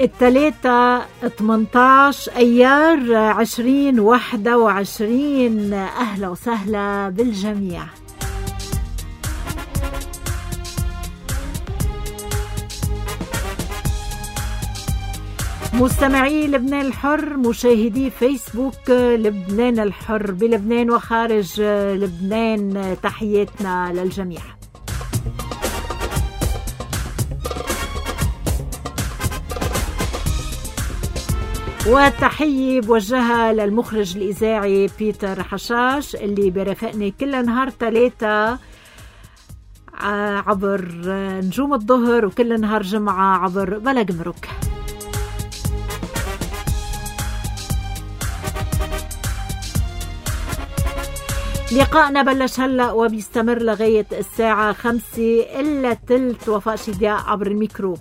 الثلاثة 18 أيار 2021. أهلا وسهلا بالجميع. مستمعي لبنان الحر، مشاهدي فيسبوك لبنان الحر بلبنان وخارج لبنان، تحياتنا للجميع. وتحية بوجهها للمخرج الإذاعي بيتر حشاش اللي برافقني كل نهار 3 عبر نجوم الظهر وكل نهار جمعة عبر بلا جمرك. لقاءنا بلش هلأ وبيستمر لغاية الساعة 5:15. وفاء شدياء عبر الميكرو.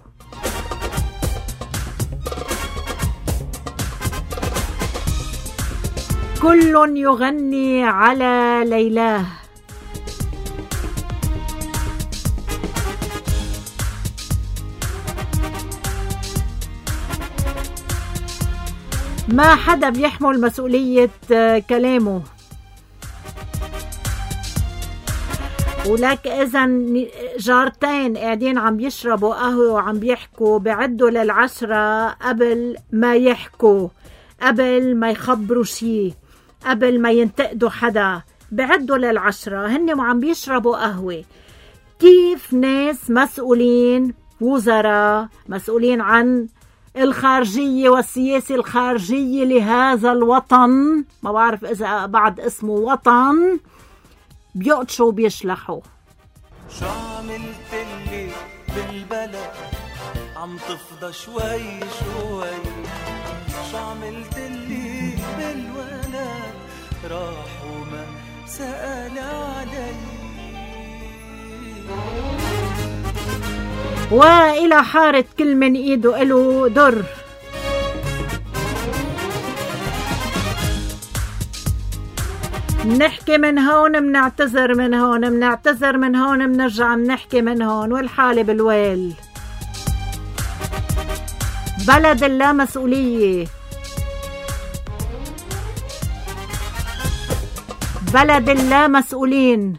كل يغني على ليلاه. ما حدا بيحمل مسؤولية كلامه، ولك إذن جارتين قاعدين عم بيشربوا قهوة وعم بيحكوا، بعدوا لل10 قبل ما يحكوا، قبل ما يخبروا شي، قبل ما ينتقدوا حدا، بعدوا لل10 هن وعم بيشربوا قهوة. كيف ناس مسؤولين، وزراء مسؤولين عن الخارجية والسياسة الخارجية لهذا الوطن، ما بعرف إذا بعد اسمه وطن، بيقطشوا وبيشلحوا. شو عملتلي بالبلد عم تفضى شوي شوي، شو عملتلي بالولد راح وما سأل علي. وإلى حارة كل من إيده إله در. منحكي من هون منعتذر من هون، منعتذر من هون منرجع منحكي من هون، والحالة بالويل. بلد اللا مسؤولية، بلد اللا مسؤولين.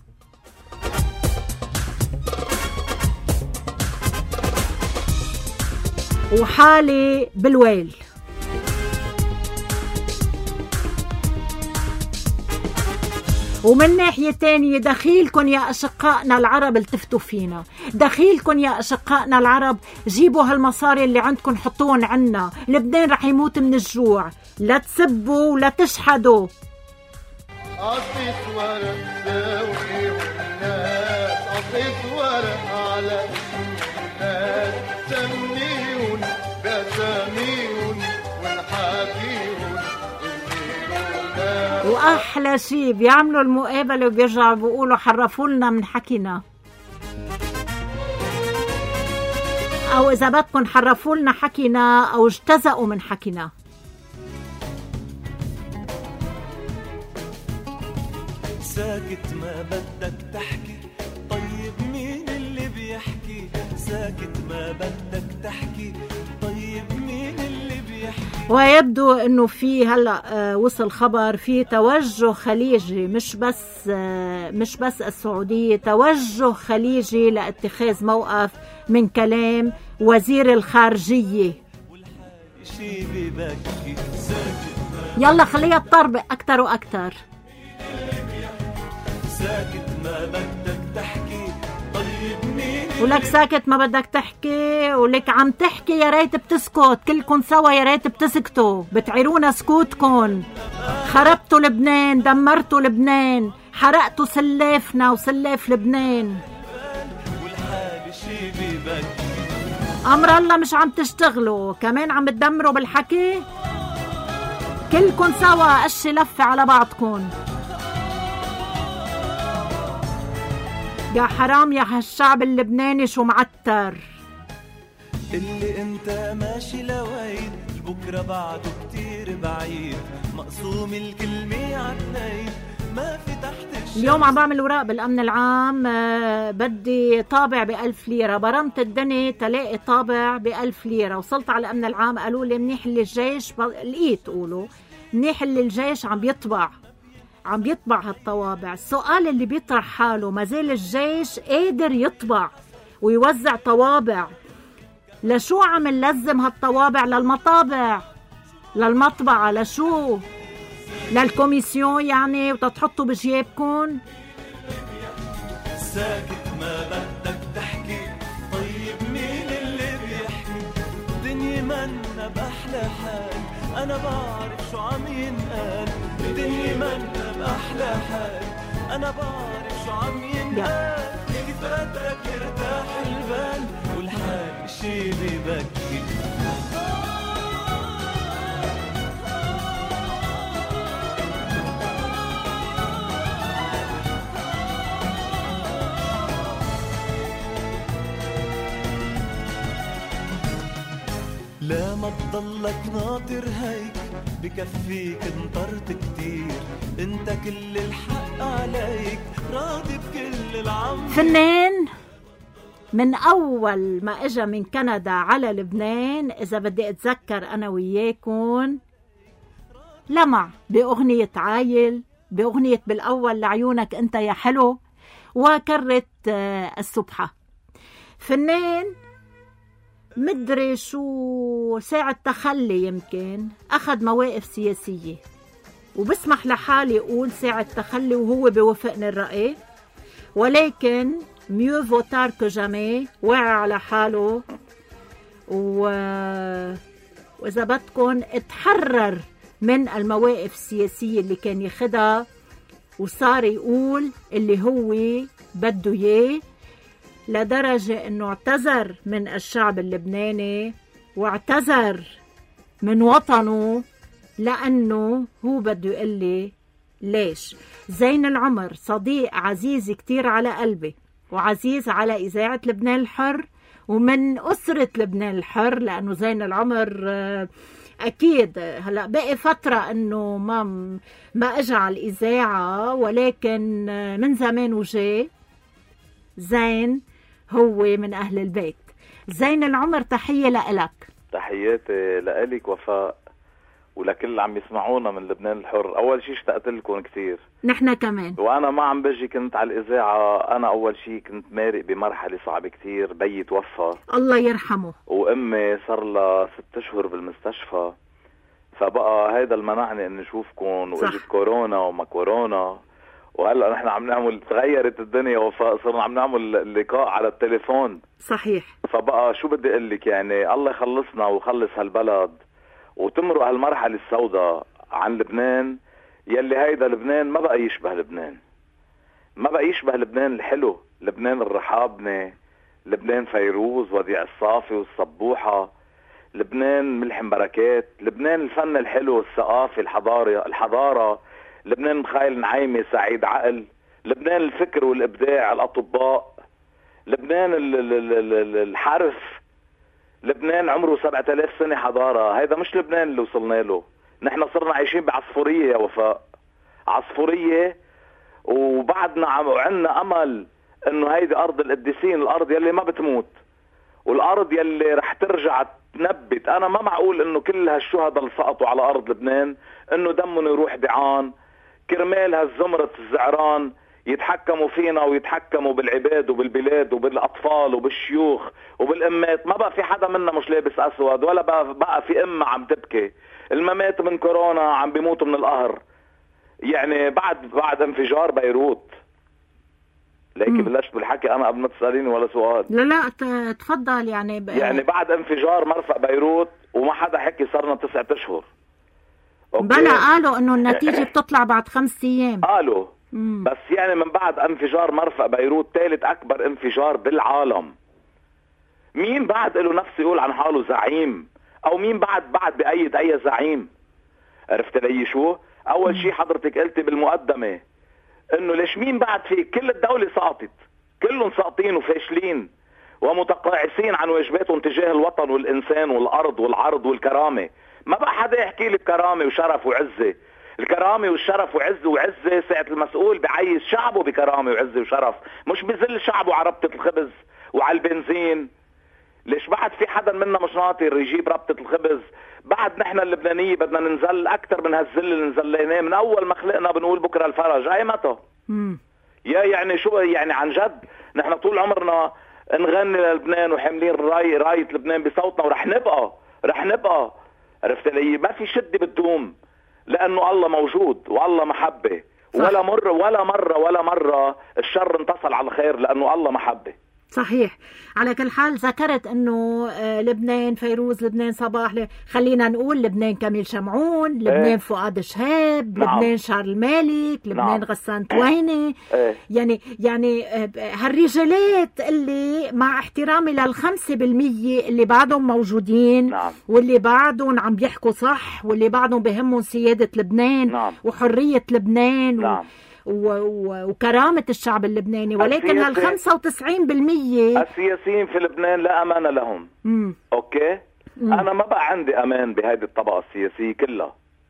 وحالي بالويل. ومن ناحية تانية دخيلكن يا أشقائنا العرب التفتوا فينا، دخيلكن يا أشقائنا العرب جيبوا هالمصاري اللي عندكن حطوهم عنا. لبنان رح يموت من الجوع، لا تسبوا ولا تشحدوا. قصيت ورق زاوية والناس، قصيت ورق على الناس، سميون بسميون ونحاكيون. وأحلى شي بيعملوا المقابلة وبيرجعوا بيقولوا حرفوا لنا من حكينا، أو إذا بدكن حرفوا لنا حكينا أو اجتزأوا من حكينا. ساكت ما بدك تحكي، طيب مين اللي بيحكي؟ ساكت ما بدك تحكي، طيب مين اللي بيحكي؟ ويبدو انه في هلا وصل خبر في توجه خليجي، مش بس السعودية، توجه خليجي لاتخاذ موقف من كلام وزير الخارجية. يلا خليها تطربق اكتر واكتر. ساكت ما بدك تحكي، طيب مين؟ ولك ساكت ما بدك تحكي، ولك عم تحكي يا ريت بتسكت، كلكن سوا يا ريت بتسكتوا، بتعيرونا سكوتكن. خربتوا لبنان، دمرتوا لبنان، حرقتوا سلافنا وسلاف لبنان. والحال شي ببكي، أمر الله مش عم تشتغلوا، كمان عم تدمروا بالحكي. كلكن سوا قش لفة على بعضكن. يا حرام يا هالشعب اللبناني شو معتر. اللي انت ماشي لوين، بكرة بعده كتير بعيد، مقسوم الكلمة عالنايد، ما في اليوم عم بعمل وراق بالأمن العام، بدي طابع ب1000 ليرة، برمت الدنيا تلاقي طابع ب1000 ليرة. وصلت على الأمن العام قالوا لي منيح اللي الجيش لقيت قولوا منيح اللي الجيش عم بيطبع هالطوابع. السؤال اللي بيطرح حاله، ما زال الجيش قادر يطبع ويوزع طوابع، لشو عم نلزم هالطوابع للمطابع للمطبعة؟ لشو؟ للكوميسيون يعني وتتحطوا بجيبكم؟ ساكت ما بدك تحكي، طيب مين اللي بيحكي؟ الدنيا منا بأحلى حال، أنا بعرف شو عم ينقال. الدنيا منا بأحلى حال، أنا بعرف شو عم ينقال. كيف بدك يرتاح البال والحال شي ببكي. لا ما تضلك ناطر هيك، بكفيك انطرت كتير، انت كل الحق عليك، راضي بكل العمر. فنان من أول ما إجا من كندا على لبنان، إذا بدي أتذكر أنا وياكم، لمع بأغنية عايل، بأغنية بالأول لعيونك أنت يا حلو، وكرت السبحة. فنان مدري شو ساعة تخلي، يمكن أخذ مواقف سياسية وبسمح لحالي يقول ساعة تخلي وهو بوافقني الرأي، ولكن ميو فوتار كو جامي، واعي على حاله وإذا بدكن اتحرر من المواقف السياسية اللي كان ياخدها، وصار يقول اللي هو بده اياه، لدرجة انه اعتذر من الشعب اللبناني واعتذر من وطنه، لانه هو بده يقول لي ليش. زين العمر صديق عزيز كتير على قلبي وعزيز على إذاعة لبنان الحر ومن أسرة لبنان الحر، لأنه زين العمر أكيد هلأ بقي فترة أنه ما أجى على الإذاعة، ولكن من زمان وجاي. زين هو من أهل البيت. زين العمر تحية لإلك. تحياتي لإلك وفاء ولكل اللي عم يسمعونا من لبنان الحر. أول شيء اشتقت لكم كتير، نحن كمان. وأنا ما عم بجي كنت على الإذاعة، أنا أول شيء كنت مارق بمرحلة صعبة كتير، بيي توفى الله يرحمه، وأمي صار لها 6 أشهر بالمستشفى، فبقى هيدا المنعني إن نشوفكم، وإجت كورونا وما كورونا، وهلا نحن عم نعمل، تغيرت الدنيا وفاء، صرنا عم نعمل لقاء على التليفون. صحيح. فبقى شو بدي اقول لك، يعني الله يخلصنا ويخلص هالبلد وتمرق هالمرحلة السوداء عن لبنان، يلي هيدا لبنان ما بقى يشبه لبنان، ما بقى يشبه لبنان الحلو، لبنان الرحابنة، لبنان فيروز وديع الصافي والصبوحة، لبنان ملحم بركات، لبنان الفن الحلو، الثقافة، الحضارة، لبنان مخايل نعيمة، سعيد عقل، لبنان الفكر والإبداع، الأطباء، لبنان الحرف، لبنان عمره 7000 سنة حضارة. هيدا مش لبنان اللي وصلنا له، نحن صرنا عايشين بعصفورية يا وفاء، عصفورية، وبعدنا عنا أمل إنه هيدي أرض القديسين، الأرض يلي ما بتموت، والأرض يلي رح ترجع تنبت. أنا ما معقول إنه كل هالشهداء اللي سقطوا على أرض لبنان إنه دمهم يروح بعان كرمال هالزمرة الزعران يتحكموا فينا ويتحكموا بالعباد وبالبلاد وبالأطفال وبالشيوخ وبالأمات. ما بقى في حدا منا مش لابس أسود، ولا بقى في أمة عم تبكي. الممات من كورونا عم بيموتوا من القهر، يعني بعد انفجار بيروت. ليكي بلشت بالحكي أنا قبل ما تسأليني ولا سؤال. لا تفضل. يعني بعد انفجار مرفأ بيروت وما حدا حكي، صارنا 9 أشهر. بلا قالوا انه النتيجة بتطلع بعد 5 أيام. قالوا بس يعني من بعد انفجار مرفأ بيروت، ثالث اكبر انفجار بالعالم، مين بعد له نفس يقول عن حاله زعيم؟ او مين بعد بأيد اي زعيم؟ عرفت لي شو؟ اول شيء حضرتك قلتي بالمقدمة انه ليش مين بعد فيك؟ كل الدولة سقطت، كلهم ساقطين وفاشلين ومتقاعسين عن واجباتهم تجاه الوطن والإنسان والأرض والعرض والكرامة. ما بقى حدا يحكي لك كرامة وشرف وعزة. الكرامة والشرف وعزة ساعة المسؤول بعيش شعبه بكرامة وعزة وشرف، مش بذل شعبه على ربطة الخبز وعلى البنزين. ليش بعد في حدا منا مش ناطر يجيب ربطة الخبز؟ بعد نحن اللبنانية بدنا ننزل أكتر من هالذل اللي نزليناه من أول ما خلقنا. بنقول بكرة الفرج، أي متى؟ يا يعني شو يعني عن جد نحن طول عمرنا نغني للبنان وحاملين راية لبنان بصوتنا، ورح نبقى عرفت لي؟ ما في شدة بتدوم، لأنه الله موجود والله محبة. ولا مرة الشر انتصل على الخير، لأنه الله محبة. صحيح. على كل حال ذكرت انه لبنان فيروز، لبنان صباح، خلينا نقول لبنان كميل شمعون، لبنان فؤاد شهاب، لبنان شارل مالك، لبنان غسان تويني. يعني هالرجالات اللي مع احترامي لل5% اللي بعدهم موجودين، واللي بعدهم عم بيحكوا صح، واللي بعدهم بهمهم سيادة لبنان وحرية لبنان وكرامة الشعب اللبناني، ولكن هال95% السياسيين في لبنان لا أمان لهم. أوكي. أنا ما بقى عندي أمان بهذه الطبقة السياسية كلها،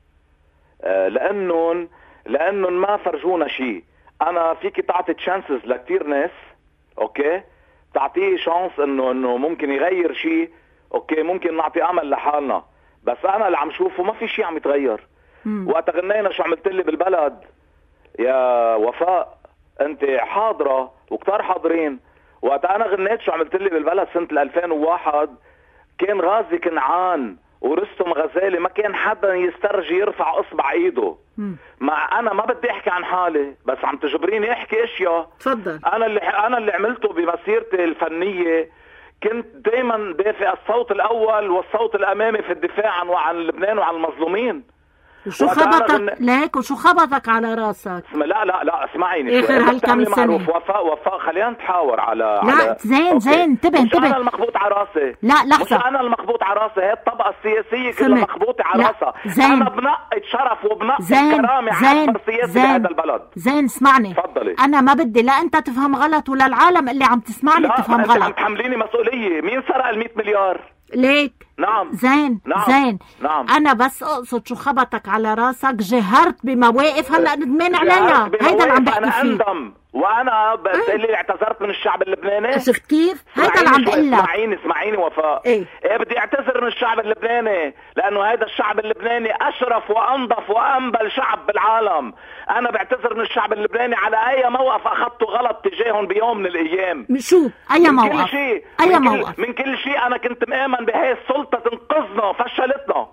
لأنهم ما فرجونا شيء. أنا فيك تعطي تشانسز لكتير ناس، أوكي، تعطيه شانس إنه ممكن يغير شيء، أوكي، ممكن نعطي أمل لحالنا. بس أنا اللي عم شوفه ما في شيء عم يتغير. وقت غنينا شو عملت لي بالبلد يا وفاء، انت حاضرة وكتار حاضرين. وقت انا غنيت شو عملت لي بالبلد سنة 2001، كان غازي كنعان ورستم غزالي، ما كان حدا يسترجي يرفع اصبع ايده. مع انا ما بدي احكي عن حالي، بس عم تجبريني احكي اشياء. تفضل. انا اللي عملته بمسيرتي الفنية، كنت دايما دافع الصوت الاول والصوت الامامي في الدفاع عن لبنان وعن المظلومين. وشو خبطك ليك وشو خبطك على راسك؟ لا اسمعيني اخر هالكم سنه. وفاء خلينا نتحاور على لا زين انتبه مش انا المخبوط على راسي. لا لحظه، مش انا المخبوط على راسي، هي الطبقه السياسيه كلها مخبوطه على راسها. انا بنقي شرف وبنقي كرامه عبر سياسي بهذا البلد. زين اسمعني، تفضلي. انا ما بدي لا انت تفهم غلط ولا العالم اللي عم تسمعني تفهم غلط. عم تحمليني مسؤوليه. مين سرق ال100 مليار؟ ليك. نعم. زين. نعم. انا بس اقصد شو خبطك على راسك. جهرت بمواقف هلا ندمان عليها، هيدا اللي عم بحكي فيه. انا اندم، وانا بتقلي اعتذرت من الشعب اللبناني. شفت كيف؟ هيدا اللي عم بقول لك. اسمعيني وفاء. ايه بدي اعتذر من الشعب اللبناني، لانه هيدا الشعب اللبناني اشرف وانظف وانبل شعب بالعالم. انا بعتذر من الشعب اللبناني على اي موقف اخذته غلط تجاههم بيوم من الايام. شو اي موقف؟ من كل شيء انا كنت مآمن بهي السلطة تنقذنا، فشلتنا.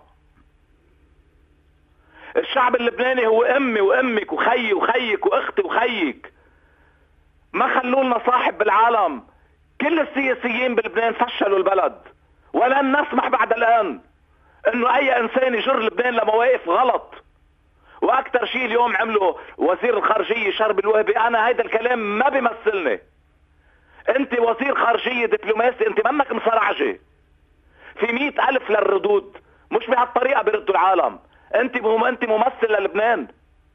الشعب اللبناني هو امي وامك وخيي وخيك واختي وخيك، ما خلولنا صاحب بالعالم. كل السياسيين بلبنان فشلوا البلد، ولن نسمح بعد الان انه اي انسان يجر لبنان لمواقف غلط. واكثر شيء اليوم عمله وزير الخارجية شرب الوهبي، انا هيدا الكلام ما بيمثلني. انت وزير خارجية دبلوماسي، انت منك مصرعجة في 100,000 للردود، مش بهالطريقة بيردوا العالم. انت ممثل للبنان،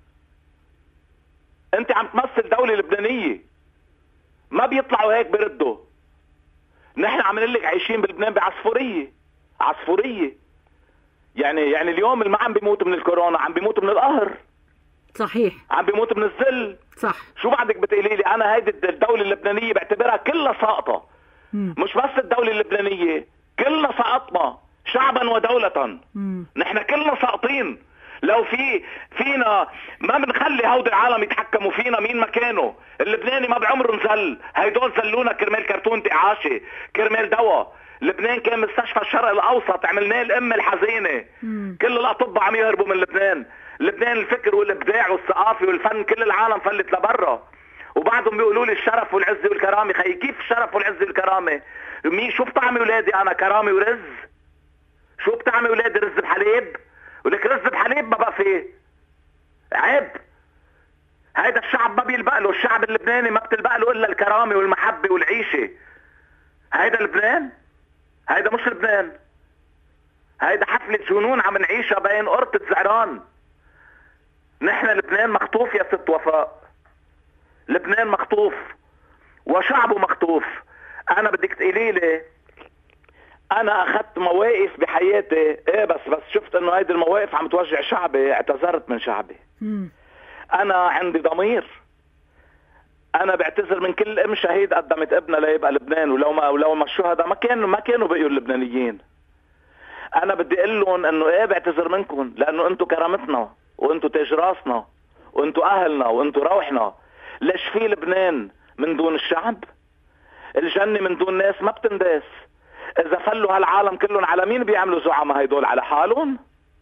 انت عم تمثل دولة لبنانية، ما بيطلعوا هيك بيردوا. نحن عم نقول لك عايشين بلبنان عصفورية. يعني اليوم اللي ما عم بيموت من الكورونا عم بيموت من القهر. صحيح. عم بيموت من الذل. صح. شو بعدك بتقولي لي؟ انا هيدي الدولة اللبنانية بعتبرها كلها ساقطة. مش بس الدولة اللبنانية، كلنا سقطنا شعبا ودولة. نحن كلنا ساقطين. لو فينا ما بنخلي هود العالم يتحكموا فينا. مين مكانه؟ اللبناني ما بعمره نزل. هيدول زلونا كرمال كرتون إعاشة، كرمال دواء. لبنان كان مستشفى الشرق الاوسط، عملناه الام الحزينة. كل الاطباء عم يهربوا من لبنان. الفكر والابداع والثقافة والفن كل العالم فلت لبرا، وبعدهم بيقولوا لي الشرف والعزة والكرامة. خي كيف الشرف والعزة والكرامة؟ شو بطعمي ولادي انا؟ كرامة ورز؟ شو بطعمي ولادي؟ رز بحليب؟ ولك رز بحليب ما بقى فيه، عيب. هيدا الشعب ما بيلبق له، الشعب اللبناني ما بتلبق له الا الكرامة والمحبة والعيشة. هيدا لبنان؟ هيدا مش لبنان، هيدا حفلة جنون عم نعيشها بين قرطة زعران. نحن لبنان مخطوف يا ست وفاء، لبنان مخطوف وشعبه مخطوف. انا بدك تقولي لي انا اخذت مواقف بحياتي، ايه بس شفت انه هيدي المواقف عم توجع شعبي، اعتذرت من شعبي. انا عندي ضمير، انا بعتذر من كل ام شهيد قدمت ابنها ليبقى لبنان، ولو ما الشهداء ما كانوا بقيوا اللبنانيين. انا بدي اقول لهم انه ايه بعتذر منكم، لانه انتم كرامتنا وانتم تاج راسنا وانتم اهلنا وانتم روحنا. ليش في لبنان من دون الشعب؟ الجنة من دون ناس ما بتنداس. اذا فلوا هالعالم كلهم على مين بيعملوا زعماء هيدول؟ على حالهم.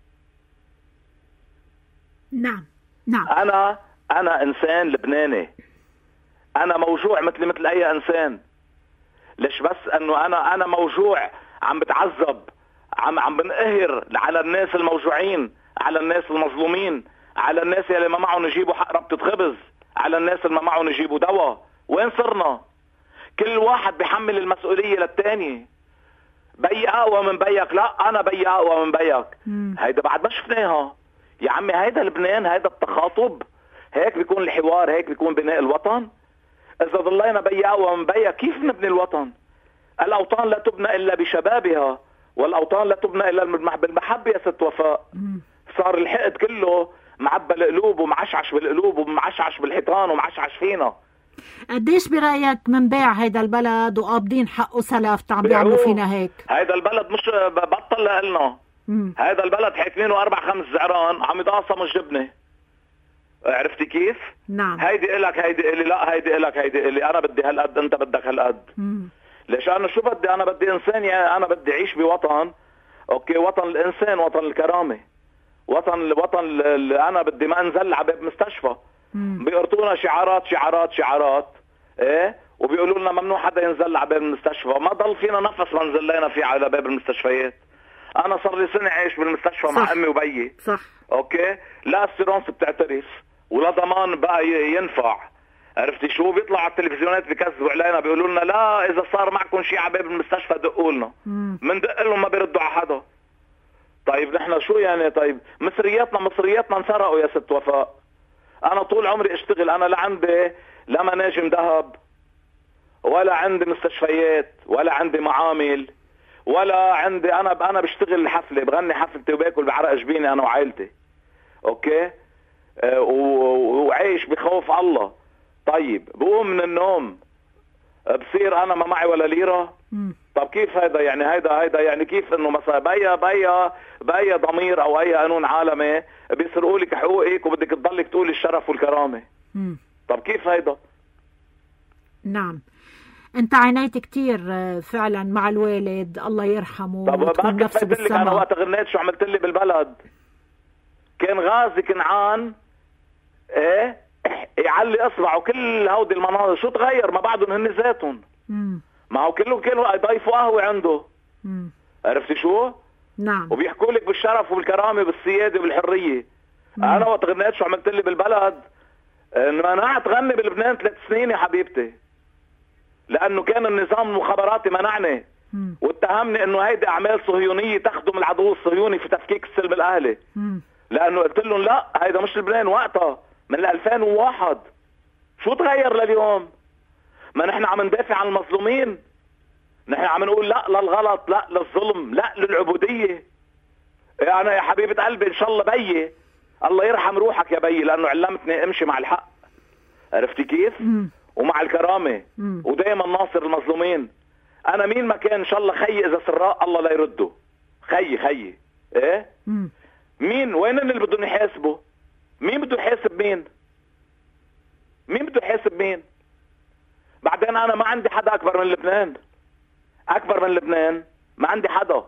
نعم. انا انسان لبناني، انا موجوع مثل اي انسان. ليش بس انه انا موجوع، عم بتعذب، عم بنقهر على الناس الموجوعين، على الناس المظلومين، على الناس اللي ما معهم يجيبوا حق ربطة خبز، على الناس اللي ما معهم يجيبوا دواء. وين صرنا؟ كل واحد بيحمل المسؤولية للتاني. بي اقوى من بيك، لا انا بي اقوى من بيك. هيدا بعد ما شفناها يا عمي. هيدا لبنان، هيدا التخاطب، هيك بيكون الحوار، هيك بيكون بناء الوطن. اذا ضلينا بي اقوى من بيك كيف نبني الوطن؟ الاوطان لا تبنى الا بشبابها، والاوطان لا تبنى الا بالمحبة يا ست وفاء. صار الحقد كله معبى القلوب ومعشعش بالقلوب ومعشعش بالحيطان ومعشعش فينا. قديش برأيك منبيع هيدا البلد وقابضين حقه سلف عم بيعملوا فينا هيك؟ هيدا البلد مش بطل لنا. هيدا البلد حاكمينه 4-5 زعران عم يتقاسموا الجبنة. عرفتي كيف؟ نعم. هيدي إلك هيدي إلي، لا هيدي إلك هيدي إلي. أنا بدي هالقد، أنت بدك هالقد. ليش أنا شو بدي؟ أنا بدي إنسان، يعني أنا بدي أعيش بوطن، أوكي، وطن الإنسان، وطن الكرامة، وطن أنا بدي ما أنزل على باب مستشفى. بيقرطونا شعارات ايه، وبيقولوا لنا ممنوع حدا ينزل على باب المستشفى. ما ضل فينا نفس ما نزلنا فيه على باب المستشفيات. انا صار لي سنه عايش بالمستشفى مع امي وبيي. صح. اوكي، لا اسيرونس بتعترف ولا ضمان بقى ينفع. عرفتي شو؟ بيطلعوا على التلفزيونات بيكذبوا علينا، بيقولوا لنا لا اذا صار معكم شيء على باب المستشفى دقوا لنا. بندق لهم ما بيردوا على حدا. طيب نحن شو يعني؟ طيب مصرياتنا انسرقوا يا ست وفاء. انا طول عمري اشتغل، انا لا عندي لا مناجم ذهب، ولا عندي مستشفيات، ولا عندي معامل، ولا عندي. انا بشتغل حفله، بغني حفلتي وباكل بعرق جبيني انا وعائلتي. اوكي، وعايش بخوف الله. طيب بقوم من النوم بصير انا ما معي ولا ليره. طب كيف هيدا يعني؟ هيدا يعني كيف انه مثلا بأي ضمير او اي قانون عالمي بيسرقوا لك حقوقك وبدك تضلك تقولي الشرف والكرامه؟ طب كيف هيدا؟ نعم. انت عانيت كتير فعلا مع الوالد، الله يرحمه. طب ما كفيت لك انا وقت غنيت شو عملت لي بالبلد؟ كان غازي كنعان ايه يعلي اصبعه كل هودي المناظر. شو تغير؟ ما بعدهم هن ذاتهم. ما هو كله يضيفوا قهوه عنده. عرفتي شو؟ نعم. وبيحكوا لك بالشرف والكرامه بالسياده والحريه. انا وقت غنيت شو عملت لي بالبلد؟ منعت غني بلبنان 3 سنين يا حبيبتي، لانه كان النظام المخابراتي منعني واتهمني انه هيدي اعمال صهيونيه تخدم العدو الصهيوني في تفكيك السلم الاهلي. لانه قلت لهم لا هيدا مش لبنان وقتها من 2001. شو تغير لليوم؟ ما نحن عم ندافع عن المظلومين، نحن عم نقول لا للغلط، لا للظلم، لا للعبوديه. انا يا حبيبه قلبي ان شاء الله بيي الله يرحم روحك يا بيي، لانه علمتني امشي مع الحق. عرفتي كيف؟ ومع الكرامه، ودائما ناصر المظلومين. انا مين ما كان ان شاء الله خيي اذا سراء الله لا يرده. خيي ايه؟ مين؟ وين اللي بدهم يحاسبوا؟ مين بده يحاسب مين؟ مين بده يحاسب مين؟ بعدين انا ما عندي حدا اكبر من لبنان. اكبر من لبنان ما عندي حدا.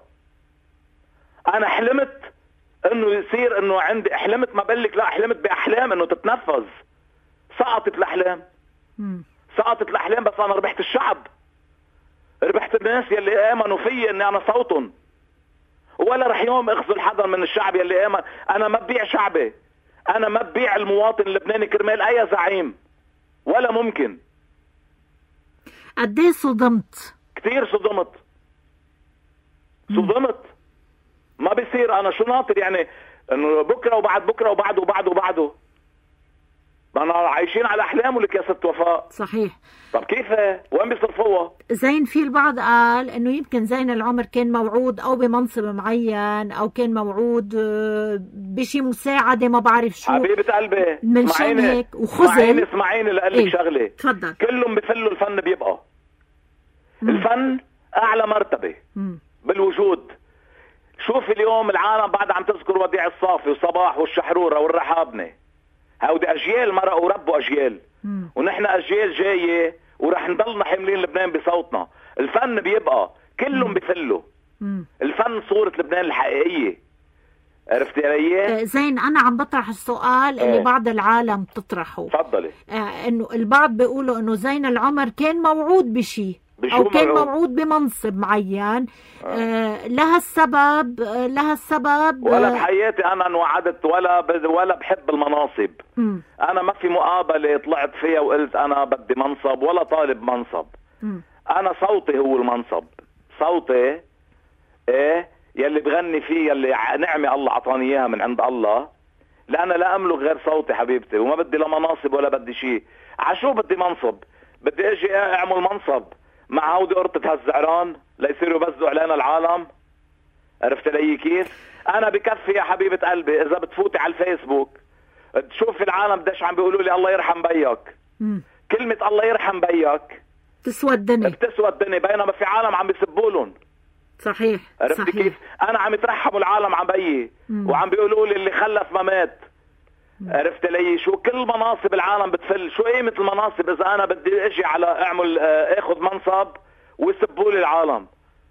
انا حلمت انه يصير انه عندي، حلمت ما بقلك لا، حلمت باحلام انه تتنفذ. سقطت الاحلام. سقطت الاحلام، بس انا ربحت الشعب، ربحت الناس يلي امنوا فيي اني انا صوتهم. ولا رح يوم اخذل حدا من الشعب يلي امن. انا ما ببيع شعبي، انا ما ببيع المواطن اللبناني كرمال اي زعيم، ولا ممكن. قديه صدمت؟ كتير صدمت. ما بيصير. انا شو ناطر يعني؟ انه بكره وبعد بكره وبعده وبعده وبعده. ما عايشين على احلامه لك يا ست وفاء. صحيح. طب كيف وين بيصرفوها؟ زين في البعض قال انه يمكن زين العمر كان موعود او بمنصب معين او كان موعود بشي مساعده ما بعرف شو. حبيبه قلبي من هيك وخزل. اسمعيني لقلك إيه؟ شغله تفضل. كلهم بفلوا الفن بيبقى. الفن اعلى مرتبه بالوجود. شوف اليوم العالم بعد عم تذكر وديع الصافي وصباح والشحروره والرحابنه. هودي اجيال مرقوا وربوا اجيال. ونحن اجيال جايه ورح نضلنا حاملين لبنان بصوتنا. الفن بيبقى كلهم بفلوا. الفن صورة لبنان الحقيقية. عرفتي علي؟ زين أنا عم بطرح السؤال اللي بعض العالم تطرحه. تفضلي. إنه البعض بيقولوا إنه زين العمر كان موعود بشي أو كان موعود بمنصب معين. لها السبب ولا بحياتي أنا انوعدت ولا بحب المناصب. أنا ما في مقابلة طلعت فيها وقلت أنا بدي منصب ولا طالب منصب. أنا صوتي هو المنصب. صوتي إيه يلي بغني فيه يلي نعمة الله عطاني إياها من عند الله. لأنا لا أملك غير صوتي حبيبتي وما بدي لا مناصب ولا بدي شيء. عشو بدي منصب؟ بدي أجي أعمل منصب مع هودي قرطة هالزعران ليصيروا يبزوا علينا العالم. عرفت لي كيف؟ أنا بكفي يا حبيبة قلبي إذا بتفوتي على الفيسبوك تشوفي العالم قديش عم بيقولوا لي الله يرحم بيك. كلمة الله يرحم بيك بتسوى الدنيا. بتسوى الدنيا بينما في عالم عم بيسبولن. صحيح. عرفت صحيح. كيف؟ أنا عم يترحموا العالم عن بيي وعم بيقولوا لي اللي خلف ما مات. عرفت لي شو كل مناصب العالم بتفل. شو قيمة المناصب إذا أنا بدي أجي على أعمل أخذ منصب ويسبوا لي العالم.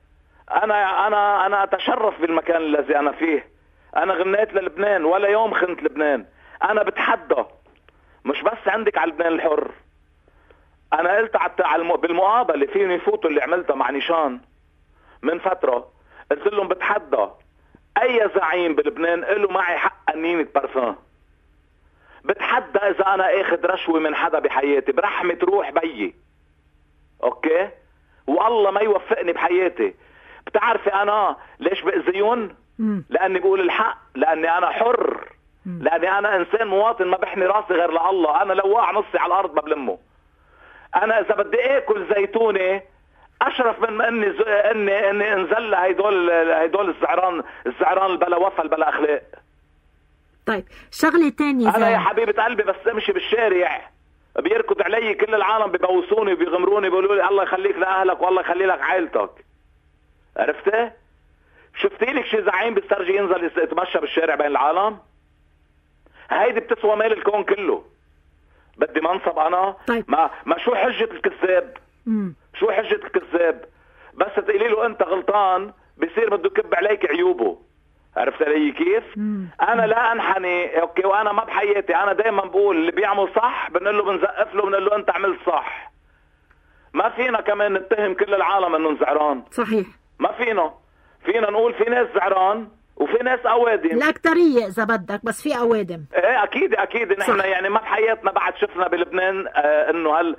أنا أتشرف بالمكان الذي أنا فيه. أنا غنيت للبنان ولا يوم خنت لبنان. أنا بتحدى مش بس عندك على لبنان الحر. أنا قلت بالمقابلة فيني يفوتوا اللي عملتها مع نيشان من فترة. قلت لهم بتحدى أي زعيم بلبنان له معي حق أنينة برفان. بتحدى إذا أنا أخذ رشوة من حدا بحياتي برحمة روح بيي. أوكي؟ والله ما يوفقني بحياتي. بتعرفي أنا ليش بأذيون؟ لأني بقول الحق. لأني أنا حر. لأني أنا إنسان مواطن ما بحني راسي غير لله. أنا لو وقع نصي على الأرض ما بلمه. أنا إذا بدي آكل زيتونة أشرف من إني انزل هيدول الزعران البلا وفا البلا أخلاق. طيب شغلة تانية أنا يا حبيبة قلبي بس أمشي بالشارع بيركض علي كل العالم ببوسوني وبيغمروني بيقولوا لي الله يخليك لأهلك والله يخلي لك عائلتك. عرفته؟ شفتي لك شي زعيم بيسترجي ينزل يتمشى بالشارع بين العالم؟ هيدي بتسوى مال الكون كله. بدي منصب أنا. طيب. ما شو حجة الكذاب؟ شو حجة الكذاب؟ بس تقولي له أنت غلطان بصير بده يكب عليك عيوبه. عرفت علي كيف؟ أنا لا أنحني. أوكي وأنا ما بحياتي أنا دايما بقول اللي بيعمل صح بنقول له بنزقف له بنقول له أنت عملت صح. ما فينا كمان نتهم كل العالم إنه زعران. صحيح. ما فينا نقول في ناس زعران وفي ناس أوادم. الأكترية إذا بدك بس في أوادم. إيه أكيد نحن يعني ما بحياتنا بعد شفنا بلبنان إنه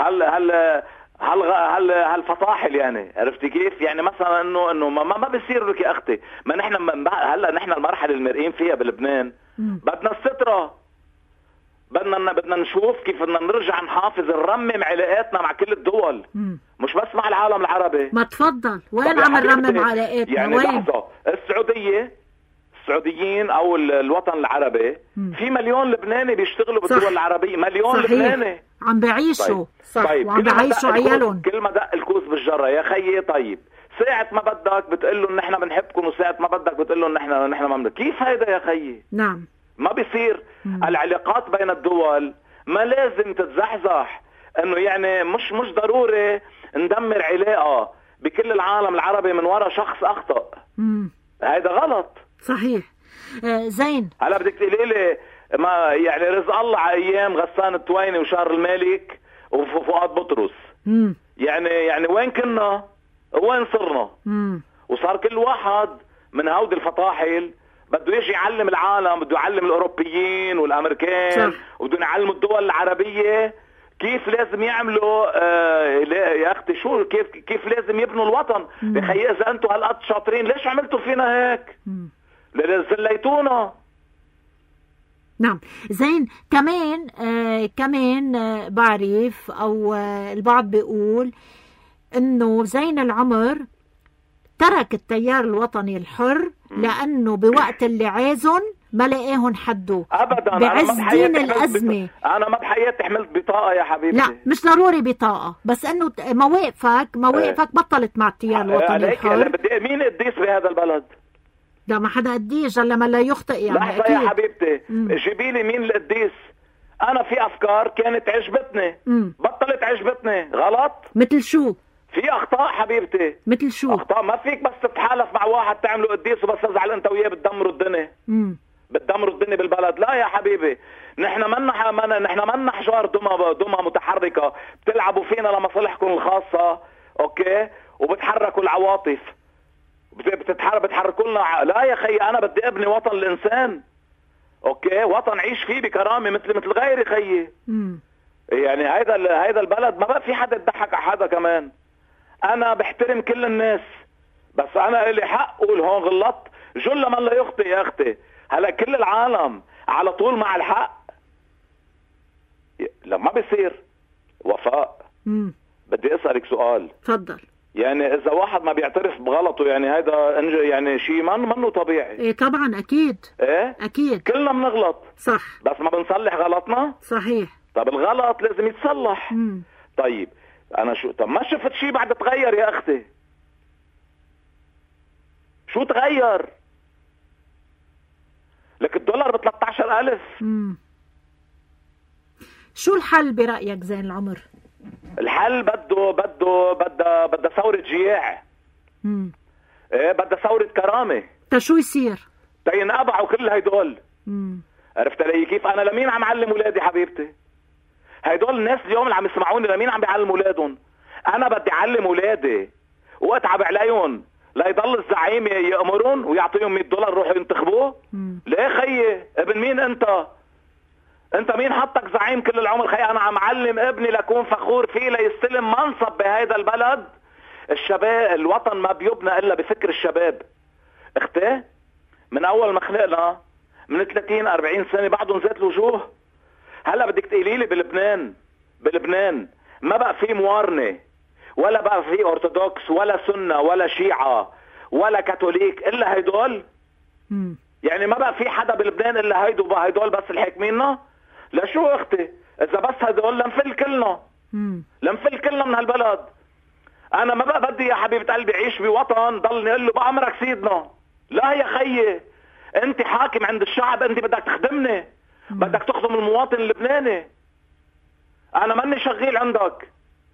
هالفطاحل يعني. عرفتي كيف؟ يعني مثلا انه ما بيصير لك يا اختي. ما نحن هلا نحن المرحله اللي مرقين فيها بلبنان بدنا الستره. بدنا نشوف كيف بدنا نرجع نحافظ نرمم علاقاتنا مع كل الدول. مش بس مع العالم العربي. ما تفضل وين عم نرمم علاقاتنا؟ يعني وين؟ لحظه السعوديين او الوطن العربي في مليون لبناني بيشتغلوا بالدول العربية. مليون صحيح. لبناني عم بعيشوا. طيب. وعم بعيشوا عيالهم. كل ما دق الكوس بالجرة يا خيي. طيب ساعة ما بدك بتقول لهم نحن بنحبكم وساعة ما بدك بتقول لهم نحن ما بدك. كيف هيدا يا خيي؟ نعم ما بيصير. العلاقات بين الدول ما لازم تتزحزح. انه يعني مش ضروري ندمر علاقة بكل العالم العربي من وراء شخص اخطأ. هيدا غلط. صحيح. زين هلا بدك تقولي لي ما يعني رزق الله على ايام غسان التويني وشار المالك وفؤاد بطرس. يعني وين كنا وين صرنا؟ وصار كل واحد من هودي الفطاحل بده يجي يعلم العالم. بده يعلم الاوروبيين والامريكان وبده يعلم الدول العربية كيف لازم يعملوا. يا اختي شو كيف لازم يبنوا الوطن. يا خيي اذا انتم هالقد شاطرين ليش عملتوا فينا هيك؟ زليتونا. نعم. زين كمان بعرف أو البعض بيقول إنه زين العمر ترك التيار الوطني الحر لأنه بوقت اللي عازن ما لقاهن حده ابدا. بعز دين الأزمة. انا ما بحياتي حملت بطاقه يا حبيبتي. لا مش ضروري بطاقة، بس انه مواقفك بطلت مع التيار الوطني الحر. مين قديس بهذا البلد؟ لا ما حدا قديس الا ما لا يخطئ يعني. لحظة أكيد. يا حبيبتي جيبي لي مين القديس. انا في افكار كانت عجبتني بطلت عجبتني. غلط. مثل شو؟ في اخطاء حبيبتي. مثل شو؟ اخطاء ما فيك بس تتحالف مع واحد تعمله قديس وبس تزعل انت وياه بتدمروا الدنيا. بتدمروا الدنيا بالبلد. لا يا حبيبي، نحن منا حجار دمى متحركه بتلعبوا فينا لمصالحكم الخاصه. اوكي، وبتحركوا العواطف، بتحركوا لنا. لا يا خي، انا بدي ابني وطن الانسان. اوكي، وطن عيش فيه بكرامه مثل غيري خيي. يعني هيدا البلد ما بقى في حدا يضحك على حدا. كمان انا بحترم كل الناس، بس انا لي حق اقول هون غلطت. جل من لا يخطئ يا اختي. هلا كل العالم على طول مع الحق؟ لا ما بيصير. وفاء، بدي اسالك سؤال. تفضل. يعني اذا واحد ما بيعترف بغلطه يعني هيدا يعني شيء منه طبيعي. ايه طبعا اكيد. ايه اكيد كلنا بنغلط. صح، بس ما بنصلح غلطنا. صحيح. طب الغلط لازم يتصلح. طيب انا طب ما شفت شيء بعد تغير يا اختي. شو تغير؟ لك الدولار ب 13,000. شو الحل برأيك زين العمر؟ الحل بدها ثورة جياع. ايه بدها ثورة كرامة. شو يصير؟ ينقبعوا كل هيدول. عرفت علي كيف؟ انا لمين عم علم ولادي حبيبتي؟ هيدول الناس اليوم اللي عم يسمعوني لمين عم بيعلم ولادهم؟ انا بدي اعلم ولادي واتعب عليهم لا يضل الزعيم يأمرون ويعطيهم $100 روحوا ينتخبوه. ليه خيي؟ ابن مين انت مين حطك زعيم كل العمر؟ خي انا عم علم ابني لكون فخور فيه ليستلم منصب بهذا البلد. الشباب، الوطن ما بيبنى الا بفكر الشباب. اختي من اول ما خلقنا من 30-40 سنة بعدهم ذات الوجوه. هلا بدك تقولي لي بلبنان ما بقى في موارنة ولا بقى في أرثوذكس ولا سنة ولا شيعة ولا كاثوليك إلا هيدول. يعني ما بقى في حدا بلبنان إلا هيدول بس الحاكميننا. لشو أختي؟ إذا بس هيدول لنفل كلنا من هالبلد. أنا ما بقى بدي يا حبيبة قلبي عيش بوطن ضل نقول له بأمرك سيدنا. لا يا خيي، أنت حاكم عند الشعب، أنت بدك تخدمني، بدك تخدم المواطن اللبناني. أنا ماني شغيل عندك.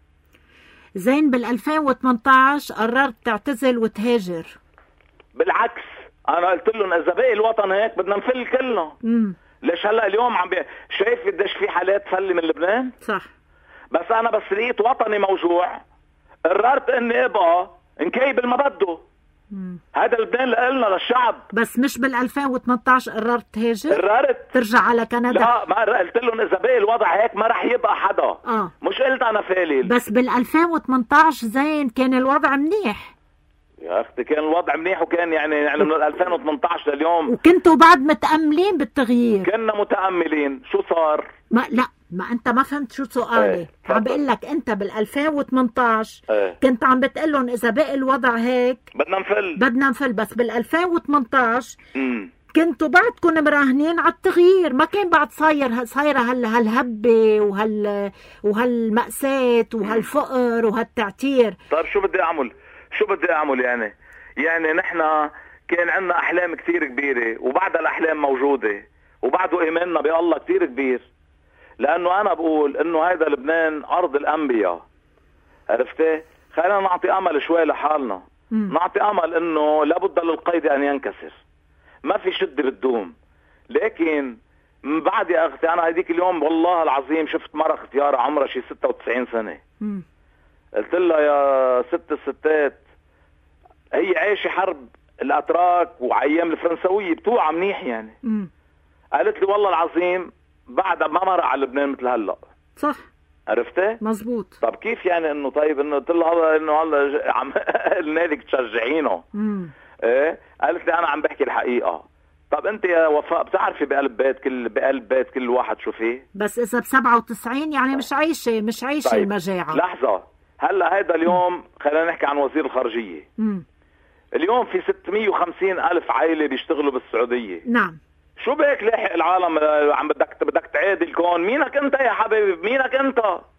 زين بال2018 قررت تعتزل وتهاجر. بالعكس أنا قلت لهم إذا باقي الوطن هيك بدنا نفل كلنا. ليش هلا اليوم شايف قديش في حالات فل من لبنان؟ صح. بس أنا بس لقيت وطني موجوع قررت إني أبقى نكيب ما بده. هذا لبنان لنا للشعب. بس مش بال2018 قررت تهاجر؟ قررت ترجع على كندا. لا ما قلت لهم اذا باقي الوضع هيك ما رح يبقى حدا. مش قلت انا فالل. بس بال2018 زين كان الوضع منيح يا اختي. كان الوضع منيح وكان يعني من 2018 لليوم. وكنتوا بعد متأملين بالتغيير. كنا متأملين. شو صار؟ ما انت ما فهمت شو سؤالي. عم بقول لك انت بال2018 كنت عم بتقلهم اذا باقي الوضع هيك بدنا نفل. بس بال2018 كنتوا بعدكم مراهنين على التغيير. ما كان بعد صايره هالهبه وهالمأساة وهالفقر وهالتعتير. طيب شو بدي اعمل يعني نحن كان عندنا احلام كثير كبيره وبعد الاحلام موجوده وبعده ايماننا بالله كثير كبير. لانه انا بقول انه هيدا لبنان ارض الانبياء. عرفتي؟ خلينا نعطي امل شوي لحالنا. نعطي امل انه لابد للقيد ان ينكسر. ما في شده بتدوم. لكن من بعد يا اختي انا هديك اليوم والله العظيم شفت مرة اختيارة عمرها شي 96 سنة. قلت لها يا ست الستات هي عايشة حرب الاتراك وايام الفرنسوية بتوعى منيح يعني. قالت لي والله العظيم بعد ما مر على لبنان مثل هلا. صح. عرفتي؟ مزبوط. طب كيف يعني انه طيب انه قلت لها انه هلا عم قلنا لك تشجعينه. ايه قالت لي انا عم بحكي الحقيقة. طب انت يا وفاء بتعرفي بقلب بيت كل واحد شو فيه؟ بس اذا ب97 يعني مش عايشه طيب. المجاعه. لحظه، هلا هيدا اليوم خلينا نحكي عن وزير الخارجيه. اليوم في 650 ألف عائله بيشتغلوا بالسعوديه. نعم. شو بك لاحق العالم عم بدك تعادي الكون؟ مينك انت يا حبيبي؟ مينك انت؟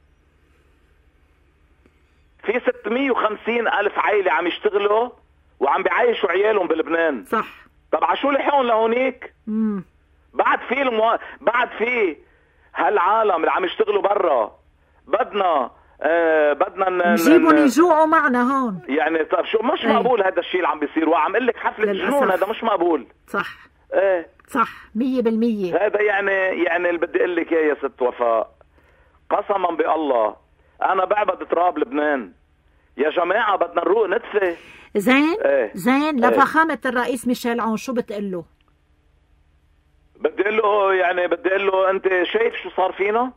في 650 ألف عائله عم يشتغلوا وعم بيعيشوا عيالهم بلبنان. صح. طب عشو لحقهم لهونيك؟ بعد في هالعالم اللي عم يشتغلوا برا بدنا نجيبهم يجوعوا معنا هون. يعني طب شو مش مقبول هذا الشيء اللي عم بيصير، وعم اقول لك حفله جنون، هذا مش مقبول. صح. ايه صح 100%. هذا يعني اللي بدي اقول لك اياه يا ست وفاء، قسما بالله انا بعبد تراب لبنان يا جماعه، بدنا نروق ندفه. زين لفخامه الرئيس ميشيل عون شو بتقول له؟ بدي اقول له انت شايف شو صار فينا؟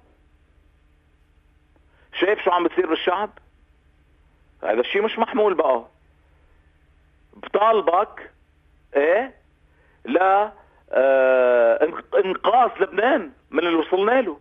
شايف شو عم بتصير بالشعب؟ هذا الشيء مش محمول بقى. بطالبك لا انقاذ لبنان من اللي وصلنا له.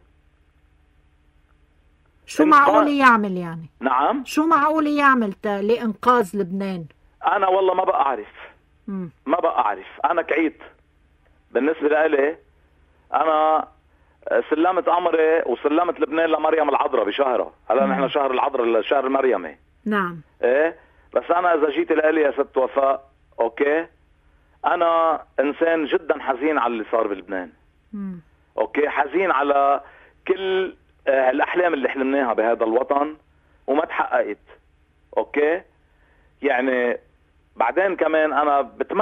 شو معقول يعمل يعني؟ نعم، شو معقول يعمل لإنقاذ لبنان؟ أنا والله ما بقى أعرف. أنا كعيت بالنسبة لإلي. أنا سلمت أمري وسلمت لبنان لمريم العذراء بشهرها. هلا نحن شهر العذراء، شهر المريمي. نعم. بس أنا إذا جيت لإلي يا ست وفاء، أوكي، أنا إنسان جدا حزين على اللي صار بلبنان. أوكي، حزين على كل الأحلام اللي حلمناها بهذا الوطن وما تحققت. أوكي، يعني بعدين كمان أنا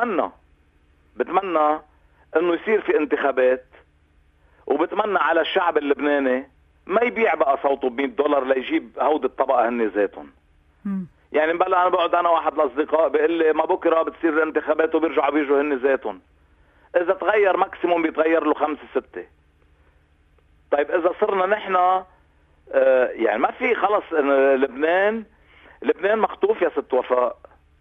بتمنى إنه يصير في انتخابات، وبتمنى على الشعب اللبناني ما يبيع بقى صوته $100 ليجيب هود الطبقة هن ذاتهم. يعني بلا أنا بقعد أنا واحد الأصدقاء بيقول لي ما بكرة بتصير الانتخابات وبيرجعوا بيجوا هن ذاتهم. إذا تغير ماكسيموم بيتغير له 5-6. طيب إذا صرنا نحن يعني ما في خلص، لبنان مخطوف يا ست وفاء.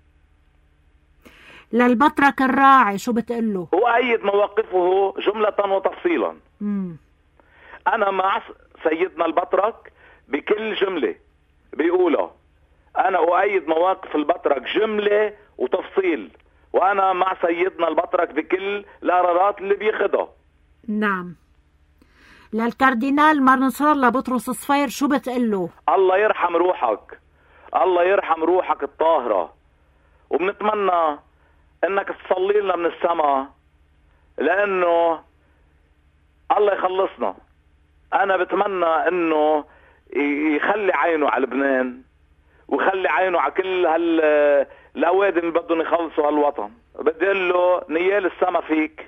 للبطرك الراعي شو بتقول له؟ وأيد مواقفه جملة وتفصيلا. أنا مع سيدنا البطرك بكل جملة بيقولها. أنا أؤيد مواقف البطرك جملة وتفصيل، وأنا مع سيدنا البطرك بكل القرارات اللي بياخدها. نعم. للكاردينال نصر الله بطرس صفير شو بتقول له؟ الله يرحم روحك، الله يرحم روحك الطاهرة، وبنتمنى انك تصلي لنا من السماء لانه الله يخلصنا. انا بتمنى انه يخلي عينه على لبنان ويخلي عينه على كل الاوادم اللي بدهم يخلصوا هالوطن. بدي اقول له نيال السما فيك،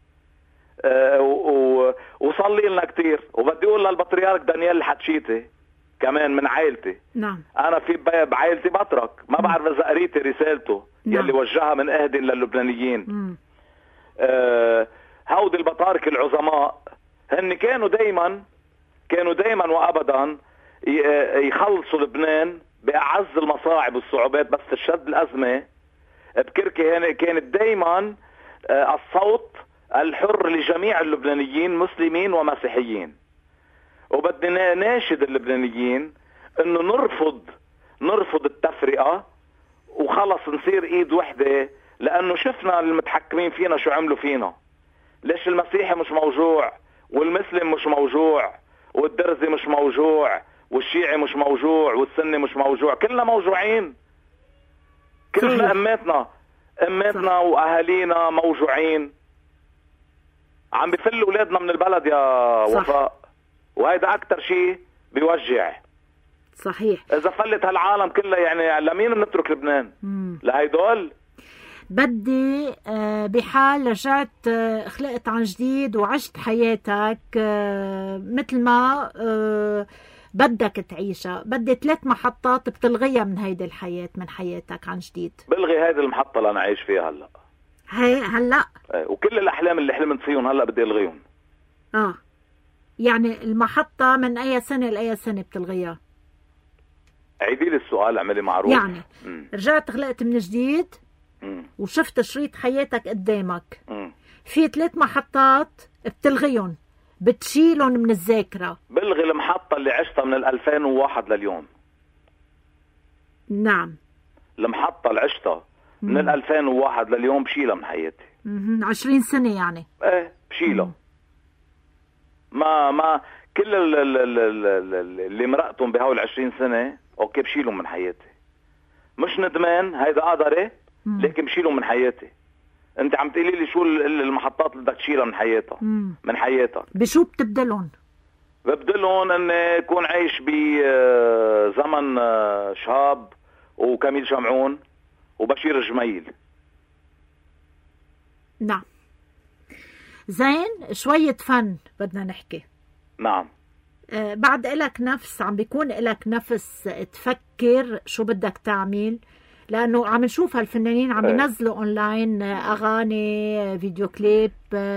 وصلي لنا كتير. وبدي اقول للبطريرك دانيال الحتشيتي كمان من عائلتي. نعم. انا في بعائلتي بطرك، ما بعرف اذا قريتي رسالته. نعم. يلي وجهها من اهدي للبنانيين. هودي البطارك العظماء هن كانوا دايما وابدا يخلصوا لبنان باعز المصاعب والصعوبات. بس تشد الازمه بكركي كانت دايما الصوت الحر لجميع اللبنانيين مسلمين ومسيحيين. وبدي ناشد اللبنانيين انه نرفض التفرقه وخلص نصير ايد وحده، لانه شفنا المتحكمين فينا شو عملوا فينا. ليش المسيحي مش موجوع والمسلم مش موجوع والدرزي مش موجوع والشيعي مش موجوع والسني مش موجوع؟ كلنا موجوعين، كلنا اماتنا واهالينا موجوعين، عم بفل اولادنا من البلد يا وفاء. وهيدا اكتر شيء بيوجع. صحيح. اذا فلت هالعالم كله يعني لمين بنترك لبنان؟ لهيدول. بدي بحال رجعت خلقت عن جديد وعشت حياتك مثل ما بدك تعيشها، بدي 3 محطات بتلغيها من هيدي الحياة، من حياتك عن جديد. بلغي هيدي المحطة اللي أنا عايش فيها هلأ. هلأ؟ وكل الأحلام اللي حلمت فيهم هلأ بدي ألغيهم. يعني المحطة من أي سنة لأي سنة بتلغيها؟ عيدي لي السؤال، اعملي معروف. يعني رجعت خلقت من جديد وشفت شريط حياتك قدامك، مم. في 3 محطات بتلغيهم، بتشيلهم من الذاكرة. بلغي المحطة اللي عشتها من 2001 لليوم. نعم. المحطة اللي عشتها من 2001 لليوم بشيلها من حياتي. 20 سنة يعني. ايه بشيلها. ما كل اللي مرقتهم بهول 20 سنة اوكي بشيلهم من حياتي. مش ندمان، هيدا قدري، لكن بشيلهم من حياتي. انت عم تقولي لي شو المحطات اللي بدك تشيلها من حياتها؟ من حياتك بشو بتبدلهم؟ ببدلهم ان يكون عايش بزمن شهاب وكميل شمعون وبشير جميل. نعم. زين، شوية فن بدنا نحكي. نعم. بعد إلك نفس، عم بيكون إلك نفس تفكر شو بدك تعمل، لأنه عم نشوف هالفنانين عم ينزلوا أونلاين أغاني، فيديو كليب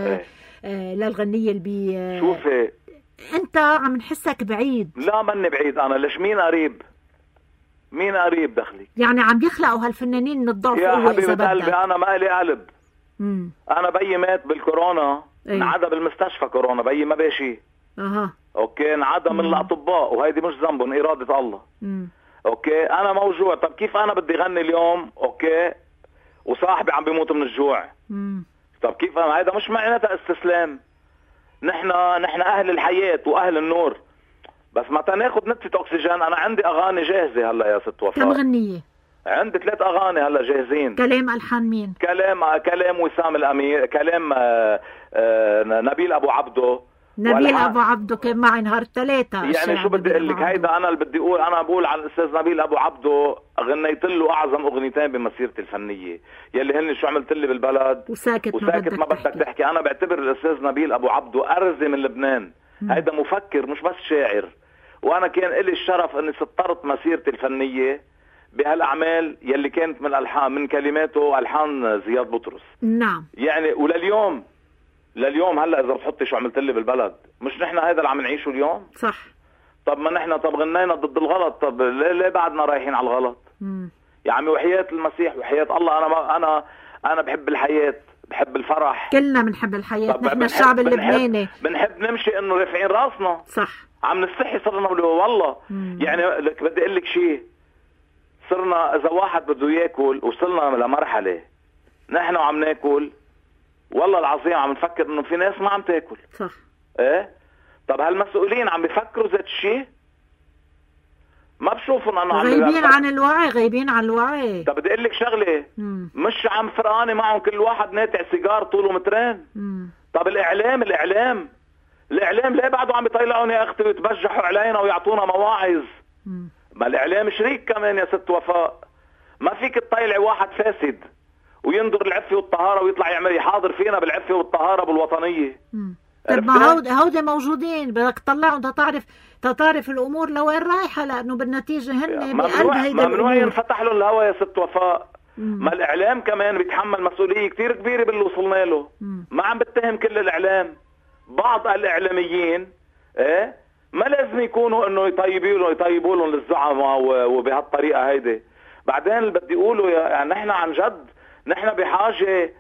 للغنية اللي شوفي أنت عم نحسك بعيد. لا مني بعيد أنا، ليش مين قريب؟ مين قريب دخلي؟ يعني عم يخلقوا هالفنانين من الضعف يا حبيبة قلبي، أنا ما لي قلب. أنا بيي مات بالكورونا، انعدى بالمستشفى كورونا، بيي ما باشي. اوكي، انعدى من الاطباء، وهيدي مش ذنبهم، اراده الله. اوكي، انا موجوع. طب كيف انا بدي غني اليوم اوكي وصاحبي عم بيموت من الجوع؟ طب كيف انا؟ هيدا مش معناتها استسلام. نحن اهل الحياه واهل النور، بس متى ناخذ نتفه اكسجين. انا عندي اغاني جاهزه هلا يا ست وفاء. كم غنيه؟ عندي 3 أغاني هلا جاهزين. كلام ألحان مين؟ كلام وسام الأمير، كلام نبيل أبو عبده. نبيل أبو عبده كان معي نهار 3. يعني شو بدي أقول لك، هيدا أنا اللي بدي أقول. أنا بقول على الأستاذ نبيل أبو عبده غنيت له أعظم أغنيتين بمسيرتي الفنية، يلي هن شو عملت لي بالبلد وساكت ما بدك تحكي. أنا بعتبر الأستاذ نبيل أبو عبده أرزي من لبنان. هيدا مفكر مش بس شاعر. وأنا كان إلي الشرف أني سطرت مسيرتي الفنية بهالأعمال يلي كانت من ألحان، من كلماته ألحان زياد بطرس. نعم. يعني ولليوم هلا إذا بتحطي شو عملت لي بالبلد، مش نحن هذا اللي عم نعيشه اليوم؟ صح. طب ما نحن غنينا ضد الغلط، طب ليه بعدنا رايحين على الغلط؟ يا عمي وحياة المسيح وحياة الله، أنا بحب الحياة، بحب الفرح. كلنا بنحب الحياة، نحن الشعب اللبناني بنحب نمشي إنه رافعين راسنا. صح. عم نستحي صرنا والله. يعني لك بدي أقول لك شيء، صرنا إذا واحد بده ياكل وصلنا لمرحلة نحن وعم ناكل، والله العظيم عم نفكر إنه في ناس ما عم تاكل. صح. إيه؟ طب هالمسؤولين عم بيفكروا ذات الشيء؟ ما بشوفهم أنا غايبين عن الوعي. طب بدي أقول لك شغلة، مش عم فرقانة معهم كل واحد ناتع سيجار طوله مترين. طب الإعلام ليه بعده عم بيطلعون يا أختي ويتبجحوا علينا ويعطونا مواعظ؟ ما الإعلام شريك كمان يا ست وفاء. ما فيك تطيلع واحد فاسد وينظر العفة والطهارة ويطلع يعمل يحاضر فينا بالعفة والطهارة بالوطنية. طب ما هودي موجودين، بدك تطلعهم تعرف الأمور لوين رايحة، لأنه بالنتيجة هن بقلب هيدا ممنوع ينفتح لهم الهوا يا ست وفاء. ما الإعلام كمان بيتحمل مسؤولية كتير كبيرة باللي وصلنا له. ما عم بتهم كل الإعلام، بعض الإعلاميين ما لازم يكونوا انه يطيبوا لهم للزعماء وبهالطريقه هيدي. بعدين اللي بدي اقوله يعني نحن عن جد نحن بحاجه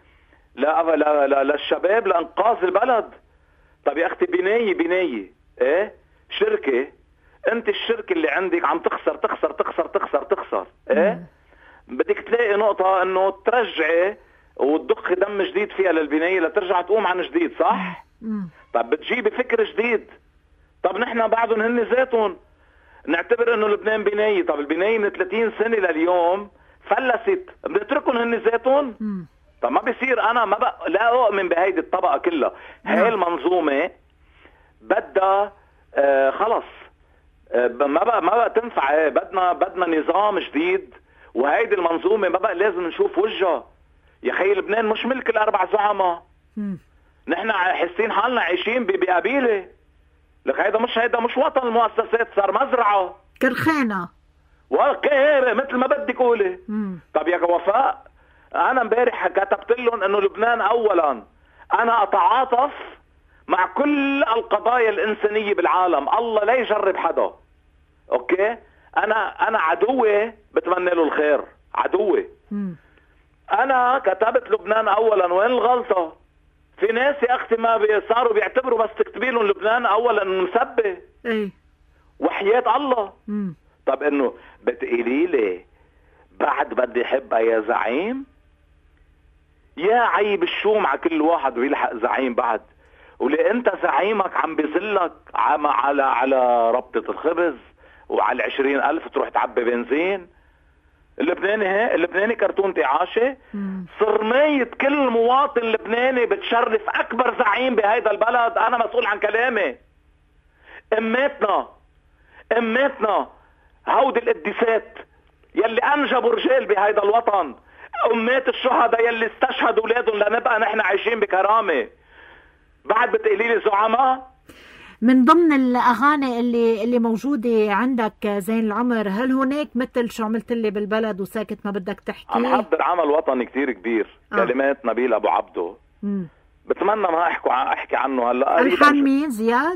للشباب لانقاذ البلد. طب يا اختي بنايه شركه، انت الشركه اللي عندك عم تخسر تخسر تخسر تخسر تخسر بدك تلاقي نقطه انه ترجعي وتضخي دم جديد فيها للبنايه لترجع تقوم عن جديد، صح؟ طب بتجيبي فكر جديد. طب نحن بعدهم هن ذاتهم نعتبر انه لبنان بناية. طب البناية من 30 سنة لليوم فلست، بنتركهم هن ذاتهم. طب ما بيصير. انا لا اؤمن بهيدي الطبقة كلها. هاي المنظومة بدها خلص ما بقى تنفع. بدنا نظام جديد، وهيدي المنظومة ما بقى لازم نشوف وجهها. يا خي لبنان مش ملك الاربع زعماء. نحن حاسين حالنا عايشين بقبيلة. لك هيدا مش وطن المؤسسات، صار مزرعة كرخانة مثل ما بدك قولي. طب يا وفاء، انا امبارح كتبت لهم انه لبنان اولا انا اتعاطف مع كل القضايا الانسانية بالعالم، الله لا يجرب حدا. اوكي، انا عدوي بتمنى له الخير، عدوي. انا كتبت لبنان اولا، وين الغلطة؟ في ناس يا اختي ما صاروا بيعتبروا بس تكتبي لهم لبنان اولا انه مسبة. ايه وحياة الله. طب انه بتقولي لي بعد بدي حبها يا زعيم؟ يا عيب الشوم على كل واحد ويلحق زعيم بعد. وليه انت زعيمك عم بيزلك على ربطة الخبز وعلى 20,000 تروح تعبي بنزين؟ اللبناني كرتون تعاشة. صرمية كل مواطن لبناني بتشرف اكبر زعيم بهيدا البلد. انا مسؤول عن كلامي. اماتنا هودي القديسات يلي انجبوا رجال بهيدا الوطن، امات الشهداء يلي استشهدوا اولادهم لنبقى نحن عايشين بكرامة. بعد بتقولي لي زعماء؟ من ضمن الأغاني اللي موجودة عندك زين العمر، هل هناك مثل شو عملت لي بالبلد وساكت ما بدك تحكي؟ عم حضر عمل وطني كتير كبير. كلمات نبيل أبو عبده. بتمنى ما أحكي عنه هلا. ألحان مين؟ زياد؟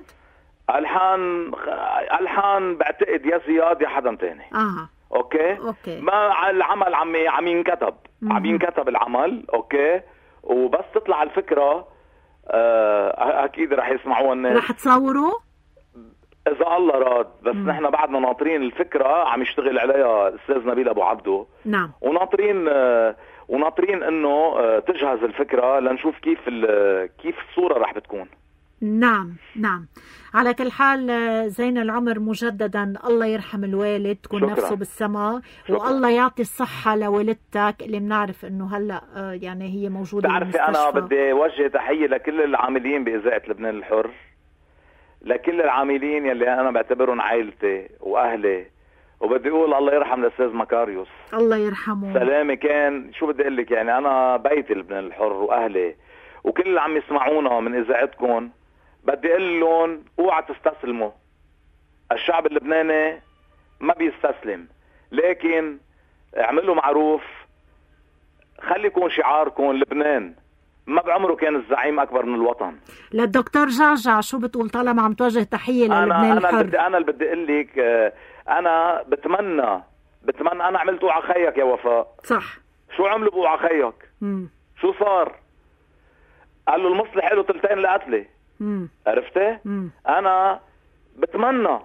ألحان بعتقد يا زياد يا حدا تاني. أوكي. ما العمل عم ينكتب العمل. أوكي. وبس تطلع الفكرة اكيد رح يسمعوها الناس. رح تصوروا اذا الله راد. بس نحن بعدنا ناطرين الفكرة عم يشتغل عليها الاستاذ نبيل ابو عبده. نعم. وناطرين انه تجهز الفكرة لنشوف كيف الصورة رح بتكون. نعم. على كل حال زين العمر مجددا الله يرحم الوالد، تكون شكرا. نفسه بالسماء. والله يعطي الصحة لوالدتك اللي بنعرف انه هلا يعني هي موجودة بالمستشفى. انا بدي اوجه تحية لكل العاملين بإذاعة لبنان الحر، لكل العاملين يلي انا بعتبرهم عائلتي واهلي. وبدي اقول الله يرحم الاستاذ مكاريوس، الله يرحمه. سلامي كان شو بدي اقول لك، يعني انا بيتي لبنان الحر واهلي وكل اللي عم يسمعونا من اذاعتكم بدي اقول لهم اوعى تستسلموا. الشعب اللبناني ما بيستسلم، لكن اعملوا معروف. خليكم شعاركم لبنان ما بعمره كان الزعيم اكبر من الوطن. للدكتور جعجع شو بتقول طالما عم توجه تحية للبنان الحر؟ انا اللي بدي اقول لك انا بتمنى انا عملت اوعى خيك يا وفاء. صح. شو عملوا بوعى خيك؟ شو صار؟ قال له المصلح له 2 لقتله. عرفتي؟ انا بتمنى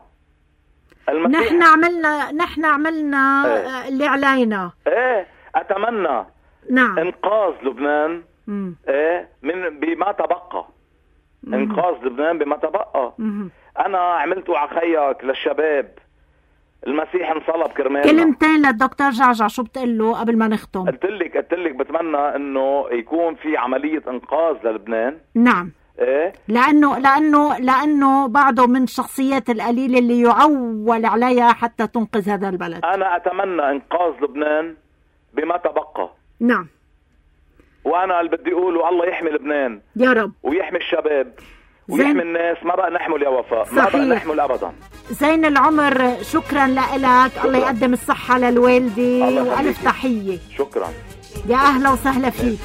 نحن عملنا اللي علينا. ايه اتمنى. نعم. انقاذ لبنان. من بما تبقى. انقاذ لبنان بما تبقى. انا عملت وعى خيك للشباب. المسيح انصلب كرمالنا. كلمتين للدكتور جعجع شو بتقول له قبل ما نختم؟ قلت لك بتمنى انه يكون في عملية انقاذ للبنان. نعم. ايه لانه بعده من الشخصيات القليلة اللي يعول عليها حتى تنقذ هذا البلد. انا اتمنى انقاذ لبنان بما تبقى. نعم. وانا اللي بدي اقوله الله يحمي لبنان يا رب، ويحمي الشباب ويحمي الناس. ما بقى نحمل يا وفاء. صحيح. ما بقى نحمل ابدا. زين العمر شكرا لك. الله يقدم الصحة للوالدي والف تحية. شكرا. يا اهلا وسهلا فيك.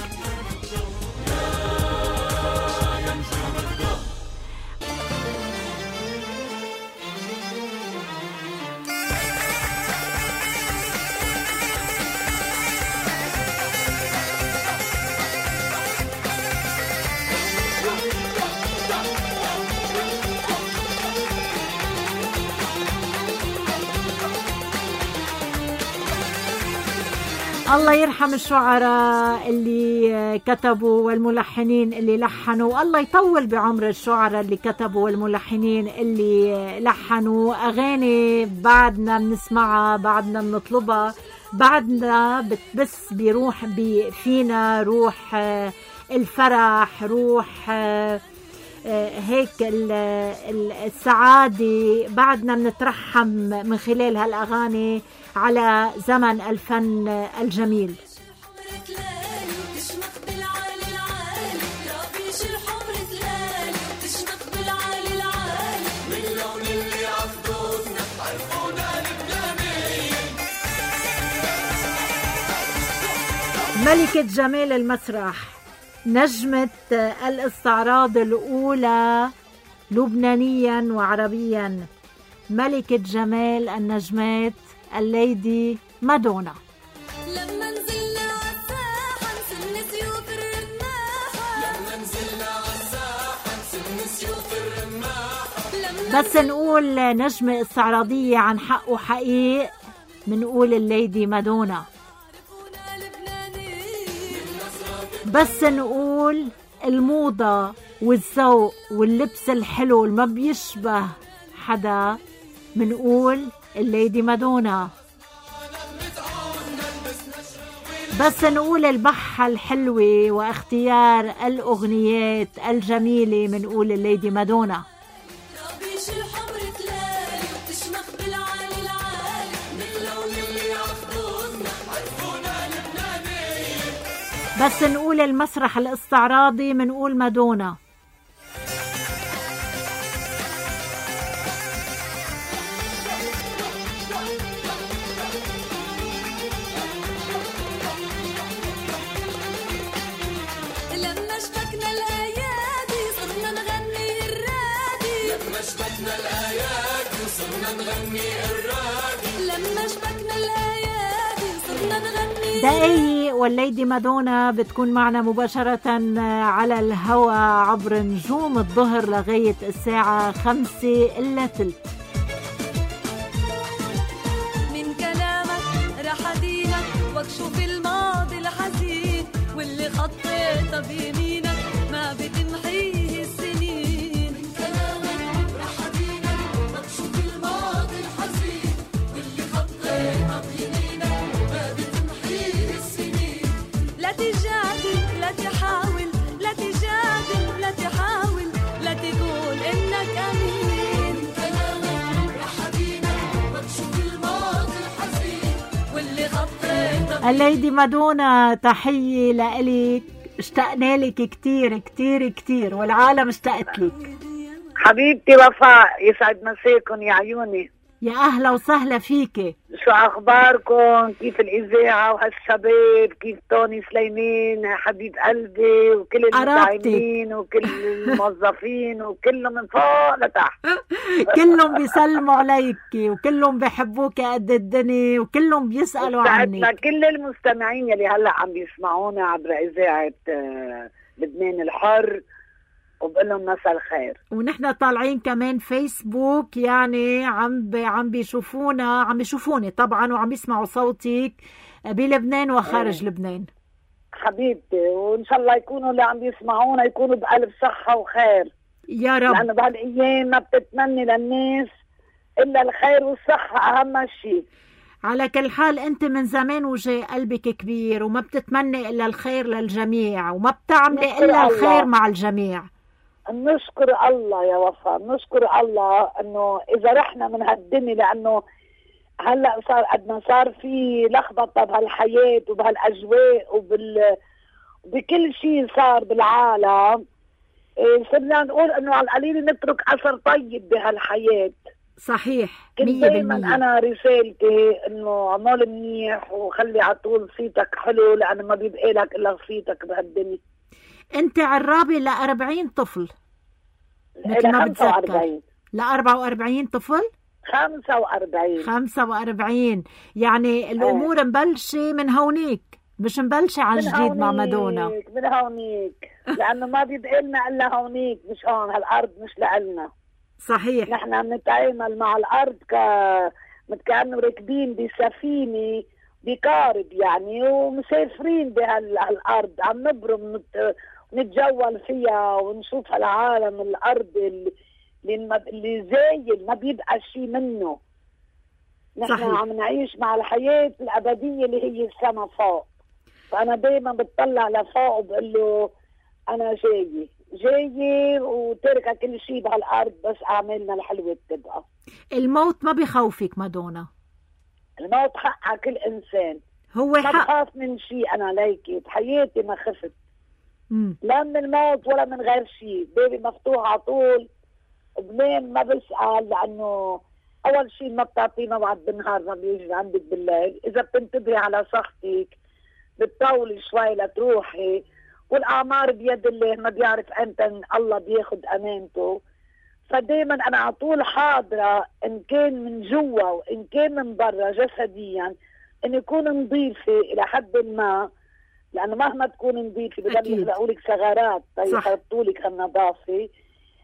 الله يرحم الشعراء اللي كتبوا والملحنين اللي لحنوا. الله يطول بعمر الشعراء اللي كتبوا والملحنين اللي لحنوا. أغاني بعدنا بنسمعها، بعدنا بنطلبها، بعدنا بتبث بروح فينا روح الفرح، روح هيك السعادة. بعدنا بنترحم من خلال هالأغاني على زمن الفن الجميل. ملكة جمال المسرح، نجمة الاستعراض الأولى لبنانيا وعربيا، ملكة جمال النجمات الليدي مادونا. لما نزلنا عالساحة بس نقول نجمة استعراضية عن حق وحقيق منقول الليدي مادونا. بس نقول الموضة والذوق واللبس الحلو اللي ما بيشبه حدا منقول الليدي مادونا. بس نقول البحة الحلوة واختيار الأغنيات الجميلة منقول الليدي مادونا. بس نقول المسرح الاستعراضي منقول مادونا. لما شبكنا الأيادي صرنا نغني الرادي. لما شبكنا الأيادي صرنا نغني الرادي. لما شبكنا الأيادي صرنا نغني. دقايق والليدي مادونا بتكون معنا مباشرة على الهواء عبر نجوم الظهر لغاية الساعة 5:15. من كلامك رح أدينك واكشف الماضي الحزين واللي خطيته بيمينك ما بتمحيه السنين. من كلامك رح أدينك واكشف الماضي الحزين واللي خطيته بيمينك ما بتمحيه السنين. لا تجادل لا تحاول لا تجادل لا تحاول لا تقول إنك أمين. من كلامك رح أدينك واكشف الماضي الحزين واللي خطيته. الليدي مادونا تحية لإلك، اشتقنا لك كتير كتير كتير والعالم اشتقت لك. حبيبتي وفاء يسعد مساكن يا عيوني. يا أهلا وسهلا فيكي. شو أخباركم؟ كيف الإذاعة وهالشباب؟ كيف توني سليمان حبيب قلبي وكل المتعاملين وكل الموظفين وكلهم من فوق لتحت. كلهم بيسلموا عليكي وكلهم بيحبوك قد الدنيا وكلهم بيسألوا عنك. كل المستمعين يلي هلأ عم بيسمعونا عبر إذاعة لبنان الحر وبقول لهم مساء الخير. ونحن طالعين كمان فيسبوك يعني عم بيشوفوني طبعا وعم بيسمعوا صوتك بلبنان وخارج لبنان. حبيبتي وإن شاء الله يكونوا اللي عم بيسمعونا يكونوا بقلب صحة وخير يا رب، لأنه بهالأيام ما بتتمني للناس إلا الخير والصحة أهم شيء. على كل حال أنت من زمان وجاي قلبك كبير وما بتتمني إلا الخير للجميع وما بتعملي إلا الخير مع الجميع. نشكر الله يا وفاء، نشكر الله انه اذا رحنا من هالدنيا، لانه هلا صار قد ما صار في لخبطه بهالحياه وبهالاجواء بكل شيء صار بالعالم، صرنا نقول انه على القليل نترك اثر طيب بهالحياه. صحيح 100%. كنت دايما انا رسالتي انه عمال منيح وخلي على طول صيتك حلو، لانه ما بيبقى لك الا صيتك بهالدنيا. انت عرابة ل40 طفل مثل ما بتذكر، ل44 طفل 45 يعني الامور مبلشة من هونيك، مش مبلشة عن جديد مع مادونا. من هونيك لانه ما بيبقى لنا الا هونيك، مش هون هالارض مش لنا. صحيح، نحن بنتعامل مع الارض كأنه راكبين بسفينه بقارب يعني ومسافرين بهالارض، عم نبرم نتجول فيها ونشوف هالعالم الارض اللي زايل ما بيبقى شيء منه. نحن صحيح. عم نعيش مع الحياة الأبدية اللي هي السما فوق، فأنا دايما بتطلع لفوق وبقول له أنا جاي وتركة كل شيء بهالأرض بس أعمالنا الحلوة تبقى. الموت ما بخوفك مادونا؟ الموت حق على كل إنسان، هو ما حق. بخاف من شيء أنا ليكي بحياتي ما خفت لا من الموت ولا من غير شيء، بابي مفتوح على طول بنام ما بسأل، لأنه أول شيء ما بتعطينا وعد بالنهار ما بيجي عندك بالليل، إذا بتنتبهي على صحتك بتطولي شوي لتروحي، والأعمار بيد الله ما بيعرف أنت الله بياخد أمانته. فدايما أنا على طول حاضرة إن كان من جوا وإن كان من برا جسديا إن يكون نظيفة إلى حد ما، لأنه مهما تكون نظيفة بدل يخلقوا لك ثغرات يحطوا لك النظافة.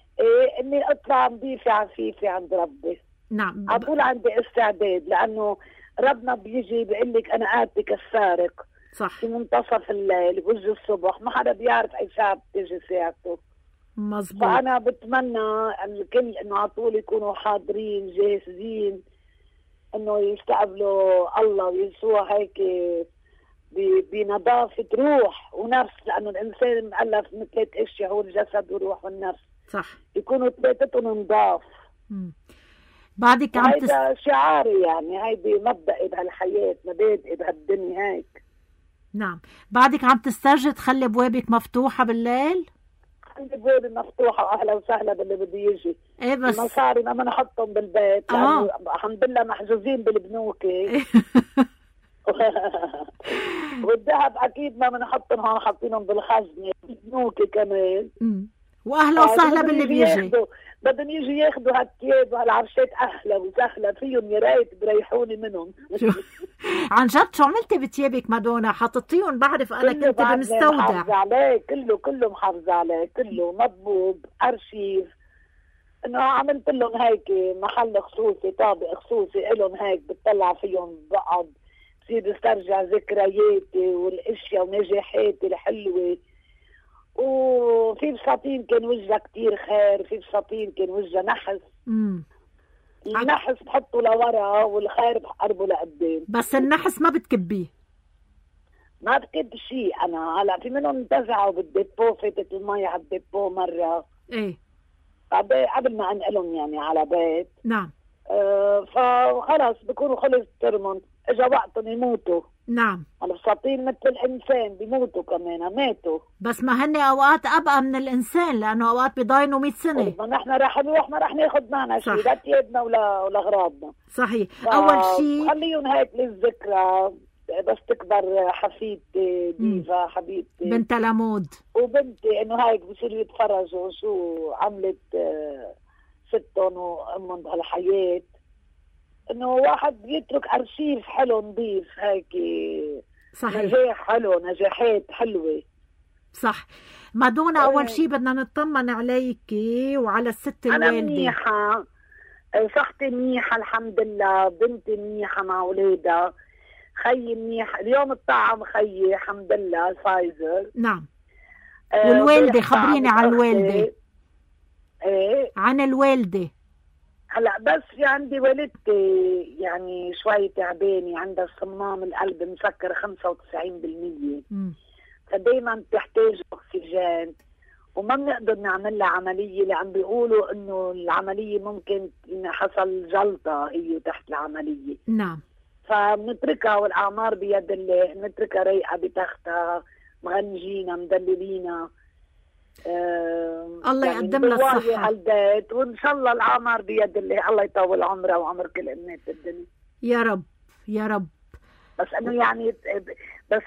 إيه إني أطلع نظيفة عفيفة عند ربي. نعم. على طول عندي استعداد، لأنه ربنا بيجي بيقول لك أنا آتيك السارق صح. في منتصف الليل بوجه الصبح، ما حدا بيعرف أي ساعة بتيجي ساعته. مظبوط. فأنا بتمنى الكل إنه على طول يكونوا حاضرين جاهزين إنه يستقبلوا الله ويسوع هيك بنظافة روح ونفس، لأنه الإنسان مؤلف من 3 أشياء، هو الجسد والروح والنفس. صح. يكونوا 3 نضاف. بعدك عم هيدا شعاري، يعني هيدي مبدئي بهالحياة، مبادئي بهالدنيا هيك. نعم. بعدك عم تسترجي تخلي بوابك مفتوحة بالليل؟ عندي بوابة مفتوحة، وأهلا وسهلا باللي بده يجي. ايه بس المصاري ما بنحطهم بالبيت لأنه الحمد لله محجوزين بالبنوك. والذهب أكيد ما بنحطهم هون، حاطينهم بالخزنة بالبنوك كمان. واهلا وسهلا باللي بيجي. بدهم يجي ياخذوا هالتياب وهالعرشات، اهلا وسهلا فيهم، يا ريت بريحوني منهم. عن جد شو عملتي بتيابك مادونا؟ حطيتيهم؟ بعرف انا كنت بمستودع. محافظة عليه كله محافظة عليه، كله مضبوب ارشيف. انه عملت لهم هيك محل خصوصي، طابق خصوصي لهم هيك بتطلع فيهم، بقعد بصير بسترجع ذكرياتي والاشياء ونجاحاتي الحلوه. وفي بساطين كان وجهها كتير خير، في بساطين كان وجهها نحس. النحس بحطه لورا والخير بقربه لقدام. بس النحس ما بتكبيه؟ ما بكب شيء. انا هلا في منهم انتزعوا بالديبو، فاتت المي على الديبو مره. ايه قبل ما انقلهم يعني على بيت. نعم. فخلص بكونوا خلص ترمن، اجا وقتهم يموتوا. نعم. البساطين مثل الانسان بيموتوا كمان، ماتوا. بس ما هن اوقات ابقى من الانسان، لانه اوقات بيضاينوا 100 سنه. ما نحن راح نروح، ما راح ناخذ معنا شيء، لا تيابنا ولا اغراضنا. صحيح. اول شيء خليهم هيك للذكرى، بس تكبر حفيدتي ديفا حبيبتي بنت لمود وبنتي انه هيك بصيروا يتفرجوا شو عملت ستهم وامهم بهالحياه، انه واحد يترك ارشيف حلو نظيف هيك. صحيح. نجاح حلو، نجاحات حلوه. صح. مادونا اول شيء بدنا نطمن عليكي وعلى الست الوالده. انا منيحه، صحتي منيحه الحمد لله، بنتي منيحه مع اولادها، خيي منيح. اليوم الطعم خيي الحمد لله فايزر. نعم. والوالده خبريني عن الوالده. ايه عن الوالده. هلا بس في عندي والدتي يعني شوي تعبانه، عندها صمام القلب مسكر 95%. فدايما بتحتاج اكسجين، وما بنقدر نعمل لها عمليه، لان بيقولوا انه العمليه ممكن حصل جلطه هي تحت العمليه. نعم. فبنتركها والاعمار بيد الله، بنتركها رايقه بتختها، مغنجينا مدللينا. الله يقدم لها الصحه على البيت، وان شاء الله الاعمار بيد الله، الله يطول عمرها وعمر كل امنيات الدنيا يا رب يا رب. بس انه يعني بس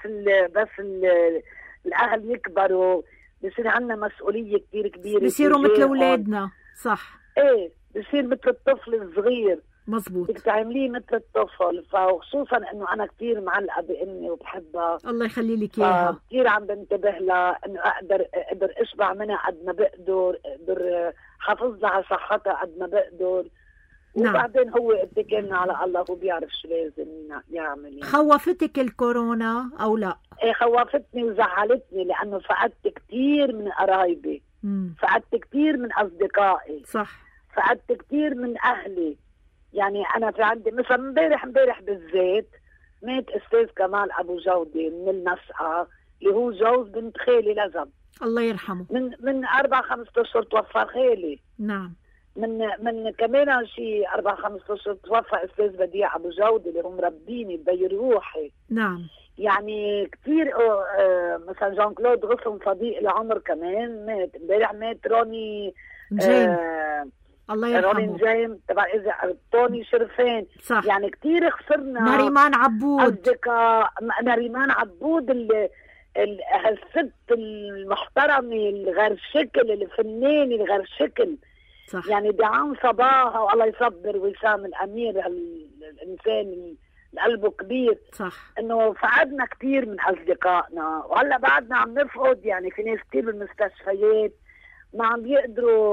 الاهل يكبروا، بصير عندنا مسؤوليه كثير كبيره، بصيروا مثل اولادنا. صح. ايه بصير مثل الطفل الصغير. مظبوط. بدك تعمليه مثل الطفل، فخصوصا انه انا كثير معلقه بامي وبحبها، الله يخلي لك اياها، كثير عم بنتبه لها انه اقدر اشبع منها قد ما بقدر، اقدر حافظ على صحتها قد ما بقدر. نعم. وبعدين هو اتكلنا على الله، هو بيعرف شو لازم يعمل يعني. خوفتك الكورونا او لا؟ ايه خوفتني وزعلتني، لانه فقدت كثير من قرايبي، فقدت كثير من اصدقائي. صح. فقدت كثير من اهلي. يعني انا في عندي مثلا امبارح بالذات مات استاذ كمال ابو جودي من المسقى، اللي هو جوز بنت خالي لزم، الله يرحمه. من 4-5 اشهر توفى خالي. نعم. من كمان شيء 4-5 اشهر توفى استاذ بديع ابو جودي اللي هم مربيني ببي روحي. نعم. يعني كثير مثلا جان كلود غصن صديق العمر كمان مات امبارح، مات روني جيم. الله يرحمه. روني جيم تبع توني شرفان. صح. يعني كثير خسرنا. نريمان عبود، أصدقاء نريمان عبود، هالست المحترمة الغير شكل، الفنانة الغير شكل. صح. يعني دعام صباها، والله يصبر وسام الأمير، الإنسان قلبه كبير. صح. إنه فقدنا كثير من أصدقائنا، وهلا بعدنا عم نفقد. يعني في ناس كثير بالمستشفيات ما عم بيقدروا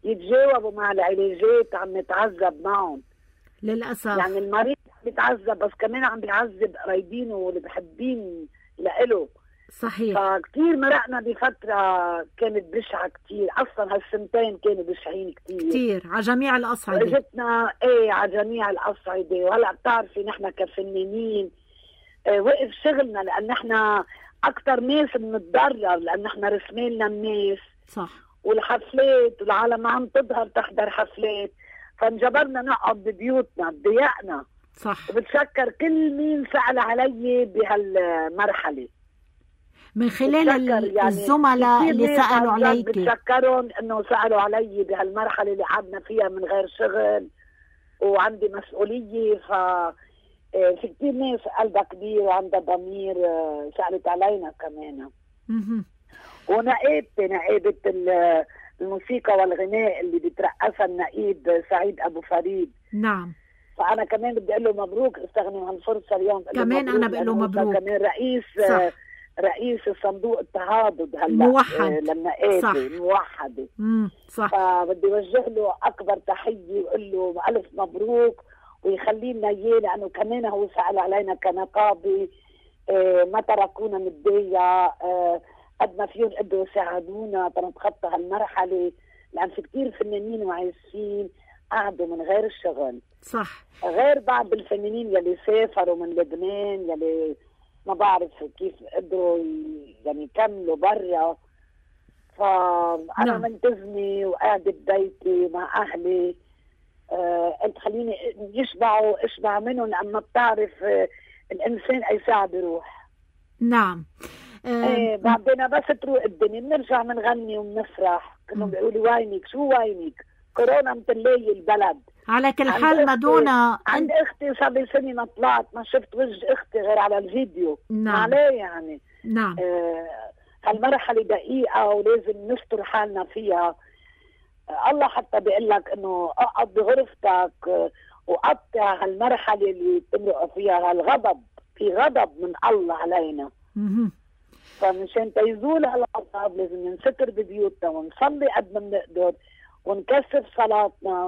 يتجاوبوا مع العلاجات عم نتعذب معهم للأسف. يعني المريض بيتعذب بس كمان عم بيعذب قرايبينه واللي بحبين لإله. صحيح. فكتير مرقنا بفترة كانت بشعة كتير، أصلا هالسنتين كانوا بشعين كتير على جميع الأصعدة. اجتنا على جميع الأصعدة. وهلأ بتعرفي نحن كفنانين وقف شغلنا لأن نحن أكتر ناس بنتضرر لأن نحن رسميلنا الناس. صح. والحفلات والعالم عم تظهر تحضر حفلات، فانجبرنا نقعد ببيوتنا بضيقنا. صح. وبتشكر كل مين سأل علي بهالمرحلة من خلال يعني الزملاء اللي سألوا عليك. بتشكرهم انه سألوا علي بهالمرحلة اللي قعدنا فيها من غير شغل وعندي مسؤولية. ف في كتير ناس قلبها كبير وعندها ضمير سألت علينا كمان. ونقابة الموسيقى والغناء اللي بيترأسها النقيب سعيد أبو فريد. نعم. فأنا كمان بدي أقول له مبروك، استغنوا عن الفرصة اليوم. كمان أنا بقول له مبروك. كمان رئيس صندوق التهاضد هلا موحد للنقابة موحدة. صح. فبدي وجه له أكبر تحية وأقول له ألف مبروك ويخلي لنا إياه، لأنه كمان هو سأل علينا كنقابة ما تركونا متضايقة قد ما فيهم قدروا يساعدونا تنتخطى هالمرحلة، لأن في كتير فنانين وعايشين قعدوا من غير الشغل. صح. غير بعض الفنانين يلي سافروا من لبنان يلي ما بعرف كيف قدروا يعني يكملوا برا. فأنا منتزمة وقاعدة ببيتي مع أهلي. قلت خليني اشبع منهم لأما بتعرف الإنسان أي ساعة بيروح. نعم. بعدين بس تروق الدنيا بنرجع بنغني وبنفرح. كانوا بيقولوا وينك شو وينك كورونا متلي البلد. على كل حال مادونا عند اختي صار لي سنه ما طلعت ما شفت وجه اختي غير على الفيديو. نعم. عليه يعني. نعم. هالمرحله دقيقه ولازم نستر حالنا فيها. الله حتى بيقول لك انه اقعد بغرفتك وقطع هالمرحله اللي بتمرق فيها هالغضب. في غضب من الله علينا. فمشان تيزول هالغضب لازم ننستر ببيوتنا ونصلي قد ما بنقدر ونكثف صلاتنا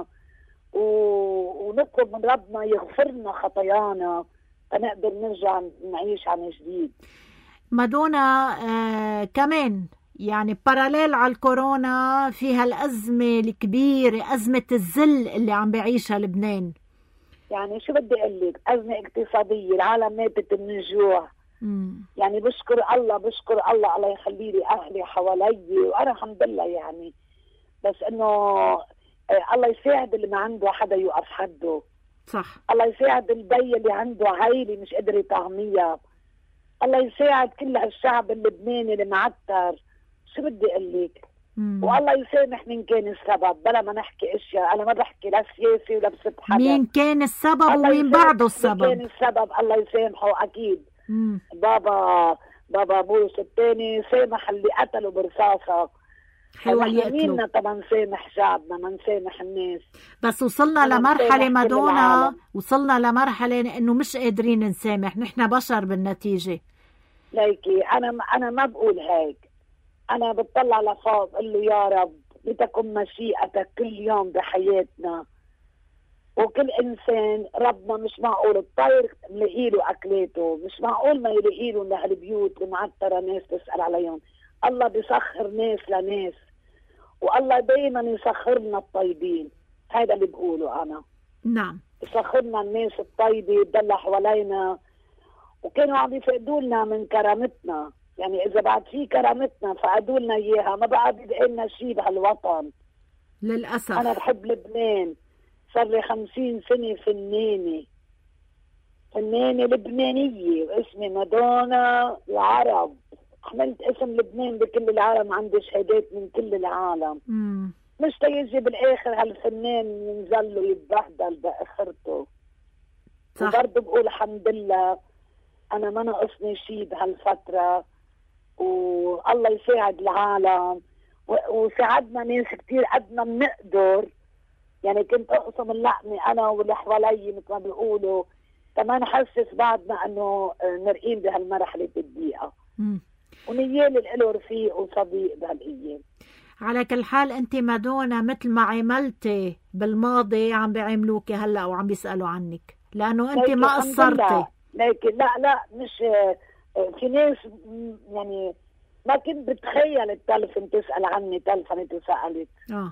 ونطلب من ربنا يغفر لنا خطايانا فنقدر نرجع نعيش عن جديد. مادونا كمان يعني باراليل على الكورونا فيها الأزمة الكبيرة، أزمة الذل اللي عم بعيشها لبنان. يعني شو بدي أقول لك، أزمة اقتصادية، العالم ماتت من الجوع. يعني بشكر الله الله يخلي لي أهلي حوالي وأنا الحمد لله يعني. بس إنه الله يساعد اللي ما عنده حدا يوقف حده. صح. الله يساعد البي اللي عنده عائلة مش قادر يطعميها. الله يساعد كل هالشعب اللبناني اللي معتر. شو بدي اقول لك؟ والله يسامح مين كان السبب بلا ما نحكي اشياء. انا ما بحكي لا سياسي ولا بسب حدا. مين كان السبب ومين بعده السبب؟ مين كان السبب الله يسامحه اكيد. بابا بوس الثاني سامح اللي قتلوا برصاصه. يميننا طبعا نسامح شعبنا ما نسامح الناس. بس وصلنا لمرحلة مادونا، وصلنا لمرحلة انه مش قادرين نسامح. نحن بشر بالنتيجة. ليكي انا ما بقول هيك. انا بتطلع لفوق بقول له يا رب لتكن مشيئتك كل يوم بحياتنا وكل انسان. ربنا مش معقول الطير نلاقي له اكلاته، مش معقول ما يلاقي له لهالبيوت المعترة ناس تسأل عليهم. الله بيسخر ناس لناس والله دايما يسخر لنا الطيبين. هذا اللي بقوله انا. نعم. يسخرنا الناس الطيبة يدلع حوالينا وكانوا عم يفقدوا لنا من كرامتنا. يعني اذا بعد في كرامتنا فقدوا لنا اياها ما بقى بيبقى لنا شيء بهالوطن للاسف. انا بحب لبنان، صار لي 50 سنه فنانه لبنانيه واسمي مادونا العرب. حملت اسم لبنان بكل العالم، عندي شهادات من كل العالم. مش تيجي بالاخر هالفنان ينزل ويتبهدل باخرته. وبرضه بقول الحمد لله انا ما ناقصني شيء بهالفتره والله يساعد العالم وساعدنا ناس كتير قد ما بنقدر. يعني كنت اقسم اللقمه انا واللي حوالي مثل ما بيقولوا كمان حسس بعضنا انه مرقين بهالمرحله الضيقه. ونيال له رفيق وصديق بهالايام. على كل حال انت مادونا مثل ما عملتي بالماضي عم بيعملوكي هلا وعم بيسألوا عنك، لانه انت ما قصرتي. لكن لا مش في ناس يعني ما كنت بتخيل التلفن تسأل عني، تلفنت وسألت.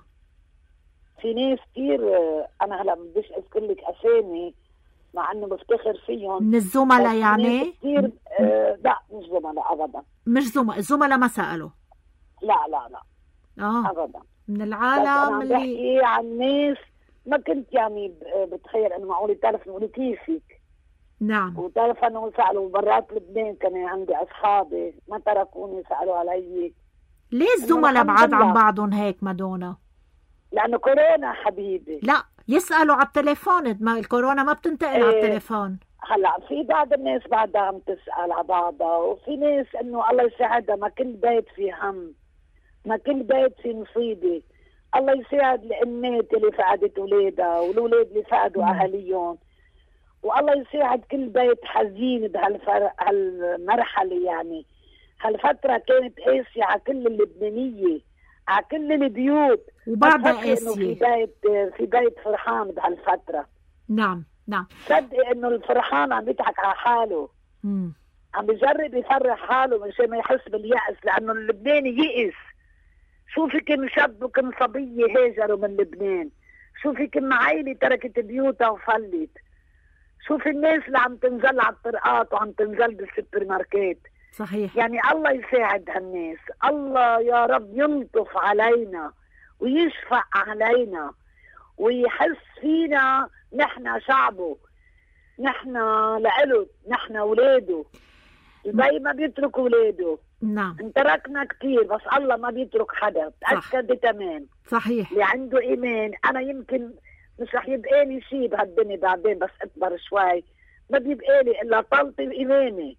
في ناس كتير انا هلا بديش اذكر لك اسامي مع انه بفتخر فيهم من الزملاء يعني كتير. لا مش زملاء ابدا، مش الزملاء ما سألوا. لا ابدا، من العالم اللي بحكي عن ناس ما كنت يعني بتخيل انه معقول تلفن يقولوا كيفك. نعم. وتلفنوا وسألوا برات لبنان، كان عندي اصحابي ما تركوني سألوا علي. ليه الزملاء بعاد عن بعضهم هيك مادونا؟ لانه كورونا حبيبي. لا يسألوا على التليفون، ما الكورونا ما بتنتقل على التليفون. هلا في بعض الناس بعدها عم تسأل على بعضها، وفي ناس انه الله يساعدها، ما كل بيت في هم، ما كل بيت في مصيبة. الله يساعد الأمات اللي فقدت أولادها والأولاد اللي فقدوا أهاليهم، والله يساعد كل بيت حزين بهالمرحلة. يعني هالفترة كانت قاسية على كل اللبنانية، على كل البيوت، وبعدها قاسية. في بيت فرحان بهالفترة. نعم. صدق انه الفرحان عم يضحك على حاله. عم بيجرب يفرح حاله مشان ما يحس باليأس، لانه اللبناني يئس. شوفي كم شاب وكم صبية هاجروا من لبنان، شوفي كم عائلة تركت بيوتها وفلت، شوفي الناس اللي عم تنزل على الطرقات وعم تنزل بالسوبر ماركت. صحيح. يعني الله يساعد هالناس، الله يا رب يلطف علينا ويشفع علينا ويحس فينا، نحن شعبه، نحن لإله، نحن ولاده. البي ما بيترك ولاده. نعم. انتركنا كتير بس الله ما بيترك حدا، تأكد تمام. صحيح. اللي عنده إيمان، أنا يمكن مش رح يبقى لي شيء بهالدنيا بعدين، بس أكبر شوي ما بيبقى لي إلا طلت إيماني.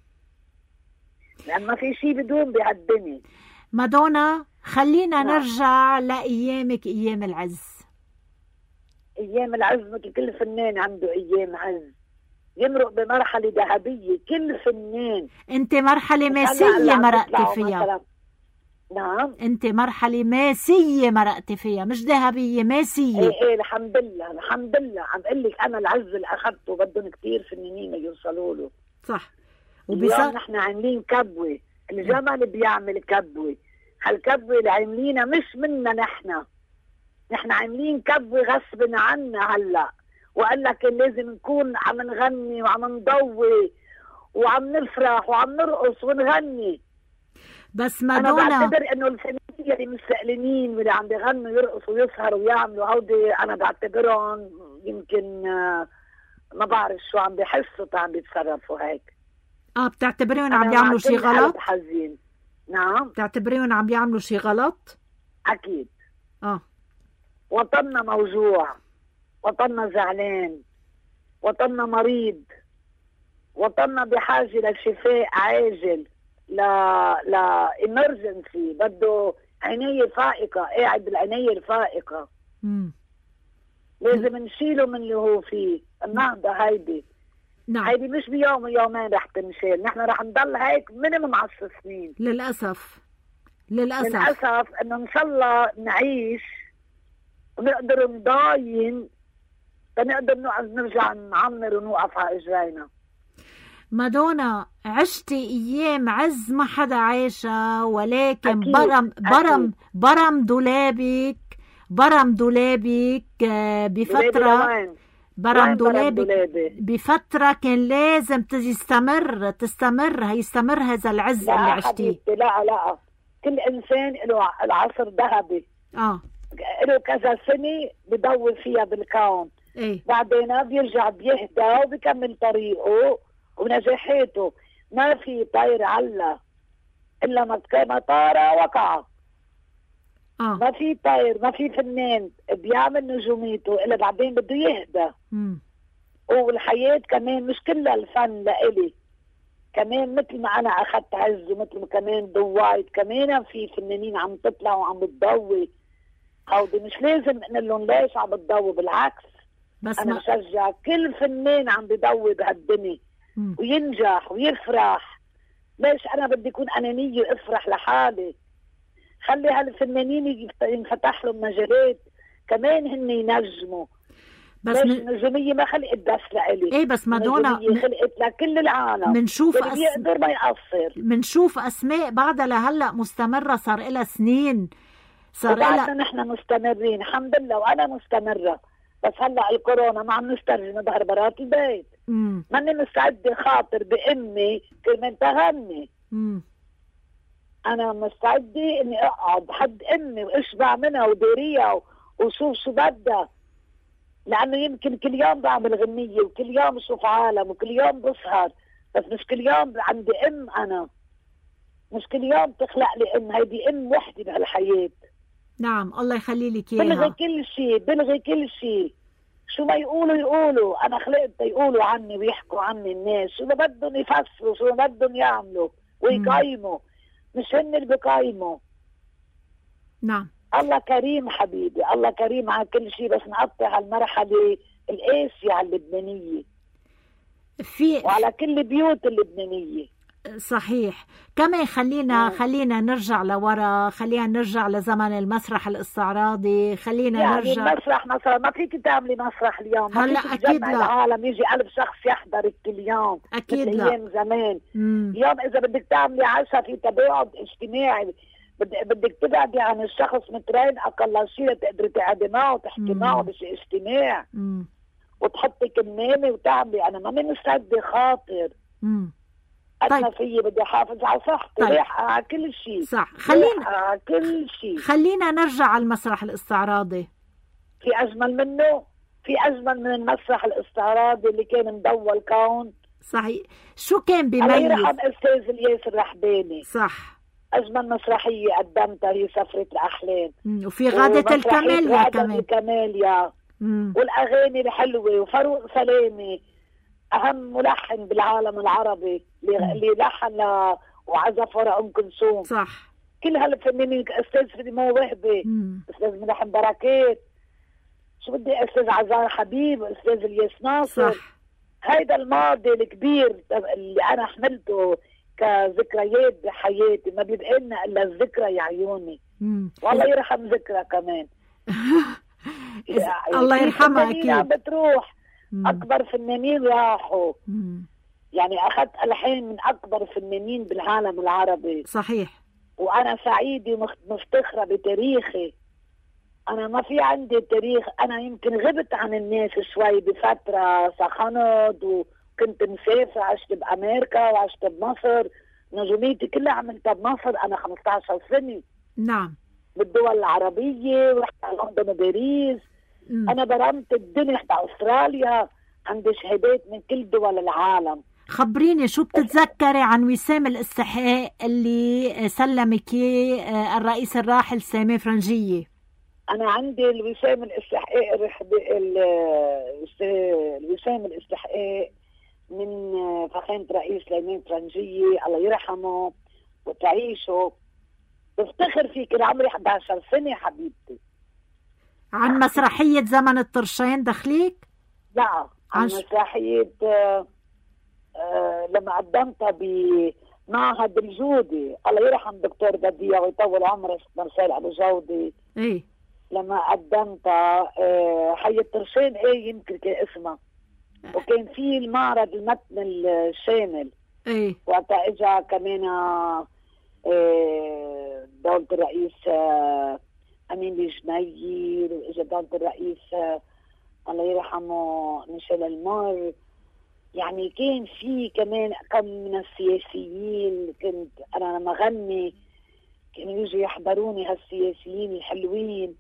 لأن ما في شيء بدون بهالدنيا. مادونا خلينا نرجع لأيامك، أيام العز. أيام العز مثل كل فنان عنده أيام عز، يمرق بمرحلة ذهبية كل فنان. أنت مرحلة ماسية مرقتي فيها. مثلاً. نعم. أنت مرحلة ماسية مرقتي فيها، مش ذهبية، ماسية. إيه الحمد لله الحمد لله. عم بقول لك أنا العز اللي أخذته بدهم كتير فنانين يوصلوا له. صح. اليوم نحن عاملين كبوة، الجمل بيعمل كبوة، هالكبوة اللي عاملينها مش منا نحن عاملين كبوة غصب عنا هلا. وقال لك لازم نكون عم نغني وعم نضوي وعم نفرح وعم نرقص ونغني. بس مادونا انا بعتبر انه الفنانين اللي مستقلين واللي عم بيغنوا يرقصوا ويسهروا ويعملوا هودي، انا بعتبرهم يمكن ما بعرف شو عم بيحسوا عم بيتصرفوا هيك. بتعتبريهم عم بيعملوا شيء غلط؟ حزين. نعم. بتعتبريهم عم بيعملوا شيء غلط؟ اكيد. وطننا موجوع، وطننا زعلان، وطننا مريض، وطننا بحاجة لشفاء عاجل، لا emergency، بده عناية فائقة، قاعد بالعناية الفائقة. لازم نشيله من اللي هو فيه. النهضة هيدي. نعم. هيدي مش بيوم ويومين رح تنشال، نحن رح نضل هيك مينيمم 10 سنين. للأسف انه ان شاء الله نعيش ونقدر نضاين فنقدر نرجع نعمر ونوقف على اجرينا. مادونا عشتي ايام عز ما حدا عايشها، ولكن أكيد. برم دولابك بفترة، برم دولابك بفترة كان لازم تستمر هذا العز اللي عشتيه. لا كل انسان له العصر ذهبي. له كذا سنة بدور فيها بالكون. بعدين بيرجع بيهدى وبيكمل طريقه ونجاحاته. ما في طير علّا إلا ما طار وقع. ما في طير، ما في فنان بيعمل نجوميته إلا بعدين بده يهدى. والحياة كمان مش كلها الفن لإلي، كمان مثل ما أنا أخذت عز ومثل ما كمان ضويت، كمان في فنانين عم تطلع وعم بتضوي. هودي مش لازم نقول لهم ليش عم بتضوي، بالعكس بس أنا بشجع كل فنان عم بضوي بهالدنيا وينجح ويفرح. ليش أنا بدي أكون أنانية وأفرح لحالي؟ خلي هالفنانين ينفتح لهم مجالات كمان هن ينجموا. بس النجومية ما خلقت بس لإلي. ايه بس مادونا خلقت لكل العالم. منشوف يقدر ما يقصر. منشوف اسماء بعدها لهلا مستمرة، صار لها سنين، صار لها. نحن مستمرين الحمد لله، وانا مستمرة. بس هلا الكورونا ما عم نسترجم بهربرات البيت. ماني مستعدة خاطر بأمي كرمال تغني. انا مستعدة اني اقعد حد امي واشبع منها وديريها وشوف شو بدها، لانه يمكن كل يوم بعمل غنية وكل يوم بشوف عالم وكل يوم بسهر، بس مش كل يوم عندي ام. انا مش كل يوم تخلق لي ام، هيدي ام وحدة بهالحياة. نعم الله يخلي لك اياها. بلغي كل شيء، شو ما يقولوا. انا خلقت يقولوا عني ويحكوا عني الناس، شو ما بدهم يفسروا، شو ما بدهم يعملوا ويقيموا، مش هن اللي بقيموا. نعم الله كريم حبيبي، الله كريم على كل شيء، بس نقطع هالمرحلة القاسية على اللبنانية وعلى كل البيوت اللبنانية. صحيح. كمان خلينا نرجع لورا، خلينا نرجع لزمن المسرح الاستعراضي، خلينا يعني نرجع. المسرح مثلا ما فيك تعملي مسرح اليوم، هلا اكيد لا. العالم يجي 1000 شخص يحضرك كل يوم، اكيد لا. ايام زمان. اليوم اذا بدك تعملي عشاء في تباعد اجتماعي، بدك تبعدي عن الشخص مترين اقل شيء تقدري تقعدي معه وتحكي معه بشي اجتماع وتحطي كمامه وتعملي. انا ما مستعده خاطر. أنا فيي بدي أحافظ على صحتي. طيب. على كل شيء صح. على كل شيء. خلينا نرجع على المسرح الاستعراضي. في أجمل منه؟ في أجمل من المسرح الاستعراضي اللي كان مدول كون؟ صحيح. شو كان بيميز؟ الله يرحم أستاذ الياس الرحباني. صح. أجمل مسرحية قدمتها هي سفرة الأحلام. وفي غادة الكماليا كمان. الكماليا. والأغاني الحلوة وفاروق سلامي أهم ملحن بالعالم العربي اللي لحن وعزف ورا أم كلثوم. صح. كل هالفنانين، أستاذ فيلمو وهبي، أستاذ ملحن بركات، شو بدي، أستاذ عزار حبيب، أستاذ الياس ناصر. صح. هيدا الماضي الكبير اللي أنا حملته كذكريات بحياتي، ما بيبقى لنا إلا الذكرى يا عيوني. والله يرحم ذكرى كمان. الله يرحمها. أكيد عم بتروح. أكبر فنانين راحوا. يعني أخذت ألحان من أكبر فنانين بالعالم العربي. صحيح. وأنا سعيدة مفتخرة بتاريخي. أنا ما في عندي تاريخ. أنا يمكن غبت عن الناس شوي بفترة، سخنت وكنت مسافرة، عشت بأمريكا وعشت بمصر. نجوميتي كلها عملتها بمصر. أنا 15 سنة. نعم. بالدول العربية، ورحت على لندن وباريس. أنا برمت الدنيا، رحت أستراليا، عندي شهادات من كل دول العالم. خبريني شو بتتذكري عن وسام الاستحقاق اللي سلمك الرئيس الراحل سامي فرنجية؟ أنا عندي الوسام الاستحقاق، الوسام الاستحقاق من فخامة رئيس سليمان فرنجية الله يرحمه وتعيشه. بفتخر فيه، كان عمري 11 سنة حبيبتي. عن مسرحية زمن الطرشين دخليك؟ لا، عن مسرحية لما قدمتها بمعهد الجودي، الله يرحم دكتور بديع ويطول عمره مرسال أبو جودي. ايه لما قدمتها حي الطرشين، ايه يمكن كان اسمها، وكان في المعرض المتن الشامل. ايه وقتها اجا كمان دولة الرئيس أمين الجميل، وإجا دولة الرئيس الله يرحمه ميشيل المار. يعني كان في كمان كم من السياسيين. كنت أنا لما غني كانوا يجوا يحضروني هالسياسيين الحلوين.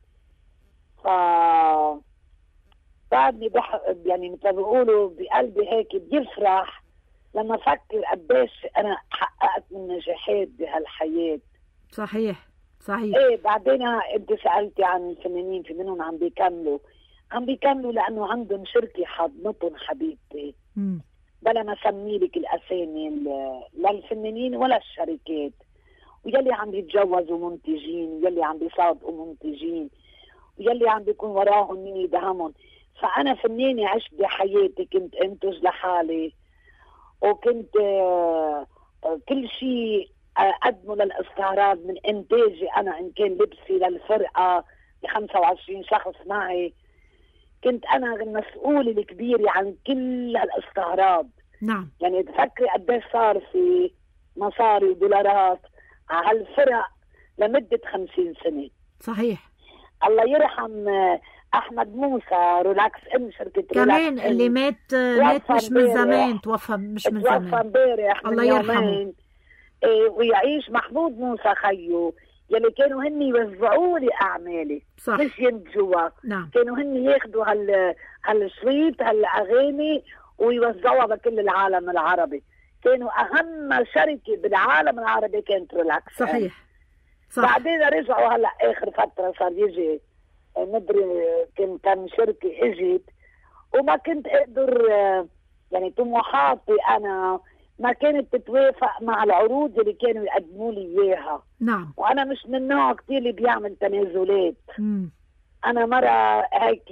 بعدني يعني مثل بيقولوا بقلبي هيك بيفرح لما فكر قديش أنا حققت من نجاحات بهالحياة. صحيح صحيح. ايه بعدين انت سألتي عن الفنانين، في منهم عم بيكملوا لأنه عندهم شركة حضنتهم حبيبتي. بلا ما سمي لك الأسامي، لا الفنانين ولا الشركات، ويلي عم بيتجوزوا منتجين، ويلي عم بيصادقوا منتجين، ويلي عم بيكون وراهم مين يدعمهم. فأنا فنانة عشت بحياتي، كنت انتج لحالي، وكنت كل شيء قدموا للاستعراض من انتاجي انا، ان كان لبسي للفرقه ب 25 شخص معي، كنت انا المسؤوله الكبيره عن كل هالاستعراض. نعم. يعني تفكري قديش صار في مصاري ودولارات على هالفرق لمده 50 سنه. صحيح. الله يرحم احمد موسى ريلاكس ان، شركه كمان اللي مات مش من زمان، توفى مش من زمان، توفى امبارح، الله يرحمه. ويعيش محمود موسى خيو، يلي كانوا هن يوزعوا لي اعمالي، صح. مش ينتجوها. نعم. كانوا هن ياخذوا هالشريط هالاغاني ويوزعوها بكل العالم العربي. كانوا اهم شركه بالعالم العربي كانت ريلاكس. صحيح. صح. بعدين رجعوا هلا اخر فتره صار يجي مدري كم شركه اجت، وما كنت اقدر يعني طموحاتي انا ما كانت تتوافق مع العروض اللي كانوا يقدموا لي اياها. نعم. وانا مش من النوع كتير اللي بيعمل تنازلات. انا مرة هيك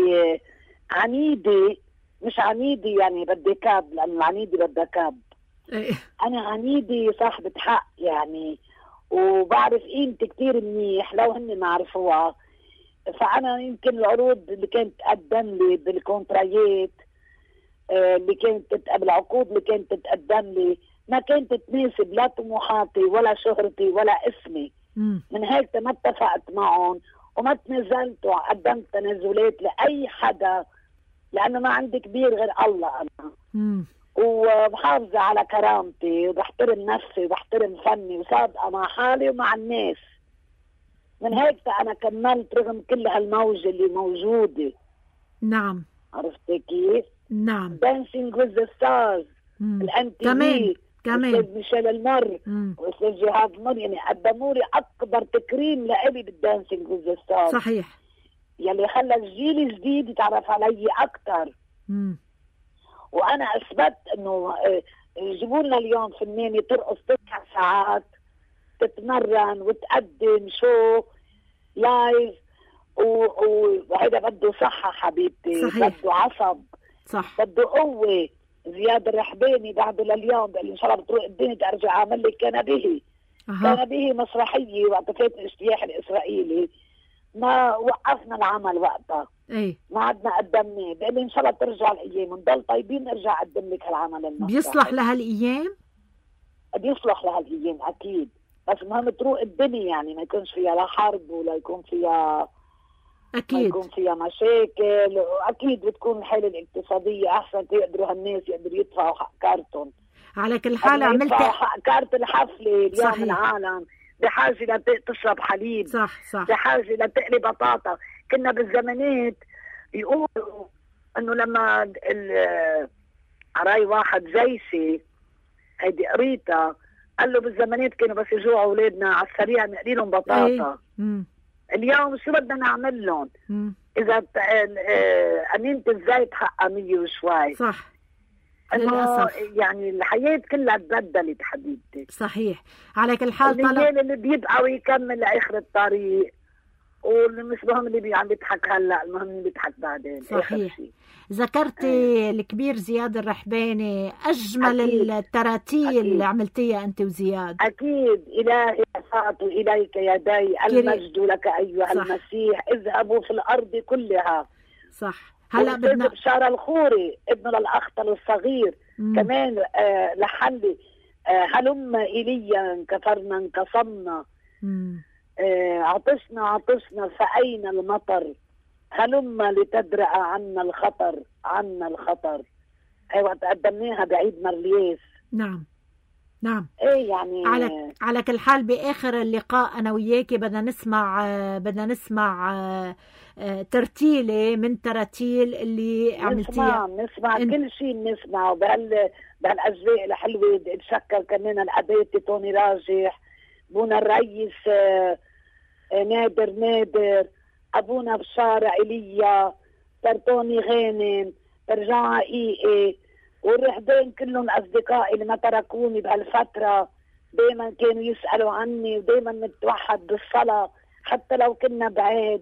عنيدة، مش عنيدة يعني بدي كاب، لأن العنيدة بدها كاب. انا عنيدة صاحبة حق يعني، وبعرف قيمتي كتير منيح لو هن ما عرفوها. فانا يمكن العروض اللي كانت تقدم لي بالكونترايات اللي كانت بالعقود اللي كانت تتقدم لي ما كانت تناسب لا طموحاتي ولا شهرتي ولا اسمي. من هيك ما اتفقت معهم وما تنازلت وقدمت تنازلات لاي حدا، لانه ما عندي كبير غير الله انا. وبحافظ على كرامتي وبحترم نفسي وبحترم فني وصادقه مع حالي ومع الناس. من هيك انا كملت رغم كل هالموجه اللي موجوده. نعم. عرفتي كيف؟ نعم. دانسينج وذ ذا ستارز، الانتي كمان استاذ ميشيل المر واستاذ جهاد المر، يعني قدموا لي اكبر تكريم لإلي بالدانسينج وذ ذا ستارز. صحيح. يلي خلى الجيل الجديد يتعرف علي اكثر. وانا اثبت انه يجيبوا لنا اليوم فنانه ترقص 9 ساعات تتمرن وتقدم شو لايف، وهيدا بده صحة حبيبتي. صحيح. بده عصب. صح. بده قوة. زياد الرحباني بعده لليوم بقول ان شاء الله بتروح الدنيا بدي ارجع اعمل لك كنبيه. كنبيه مسرحية وقت فات الاجتياح الاسرائيلي ما وقفنا العمل وقتها. ايه. ما عدنا قدمناه، بقول لي ان شاء الله ترجع الايام ونضل طيبين ارجع اقدم لك هالعمل المسرحي. بيصلح لهالايام؟ بيصلح لهالايام اكيد، بس المهم تروق الدنيا يعني ما يكونش فيها لا حرب ولا يكون فيها أكيد ما يكون فيها مشاكل، وأكيد بتكون الحالة الاقتصادية أحسن تقدروا هالناس يقدروا يدفعوا حق كارتون. على كل حال عملت حق كارت الحفلة اليوم. صحيح. العالم بحاجة لتشرب حليب. صح. بحاجة لتقلي بطاطا. كنا بالزمانات يقولوا إنه لما عراي واحد جيشي هيدي قريتها قال له بالزمانات كانوا بس يجوعوا اولادنا على السريع نقلي لهم بطاطا. اليوم شو بدنا نعمل لهم؟ اذا امينه الزيت حقها 100 وشوي. صح. انه يعني الحياه كلها تبدلت حبيبتي. صحيح. على كل حال الرجال اللي بيبقى ويكمل لاخر الطريق، واللي مش مهم اللي عم بيضحك هلا، المهم اللي بيضحك بعدين. صحيح. ذكرتي الكبير زياد الرحباني، أجمل أكيد. التراتيل اللي عملتيها أنت وزياد. أكيد. إلهي رفعت إليك يدي، المجد لك أيها المسيح، اذهبوا في الأرض كلها. صح. هلا بدنا بشارة الخوري ابن الأخطل الصغير كمان لحلي هلم إليا كفرنا انكسرنا، عطشنا فأين المطر، هلم لتدرأ عنا الخطر. ايوه تقدمناها بعيد مرليس. نعم. ايه يعني على كل حال باخر اللقاء انا وياكي بدنا نسمع ترتيله من تراتيل اللي عملتيها. نسمع كل شيء بنسمعه بهالاجواء الحلوه. بتشكر كمان الاداه توني راجح، بونا الرئيس نادر، ابونا بشارة ايليا، ترتوني غانم، ترجع حقيقي، والرهبان كلهم اصدقائي اللي ما تركوني بهالفتره، دائما كانوا يسالوا عني ودائما نتوحد بالصلاه حتى لو كنا بعيد.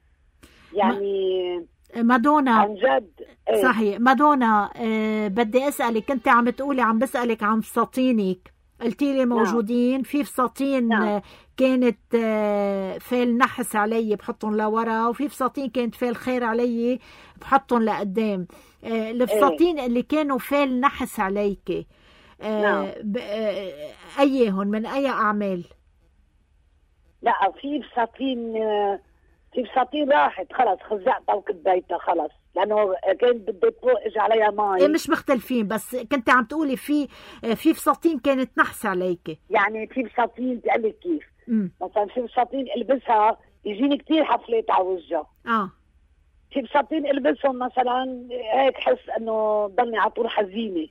يعني مادونا عن جد. صحيح. مادونا بدي اسالك، كنت عم بتقولي عم بسالك عن فساتينك، قلتي لي موجودين في فساتين. نعم. كانت فيل نحس علي بحطهم لورا، وفي فساتين كانت فيل خير علي بحطهم لقدام. الفساتين اللي كانوا فيل نحس عليك نعم. أيهم من أي أعمال؟ لا، في فساتين راحت خلص، خزقتها وكبيتها خلص، لانه كانت بدي تفوقج عليها مي. مش مختلفين، بس كنت عم تقولي في فساتين كانت نحس عليك. يعني في فساتين بقول لك كيف، مثلا في فساتين البسها يجيني كثير حفلات على وجهها. في فساتين البسهم مثلا هيك حس انه ضلني على طول حزينه.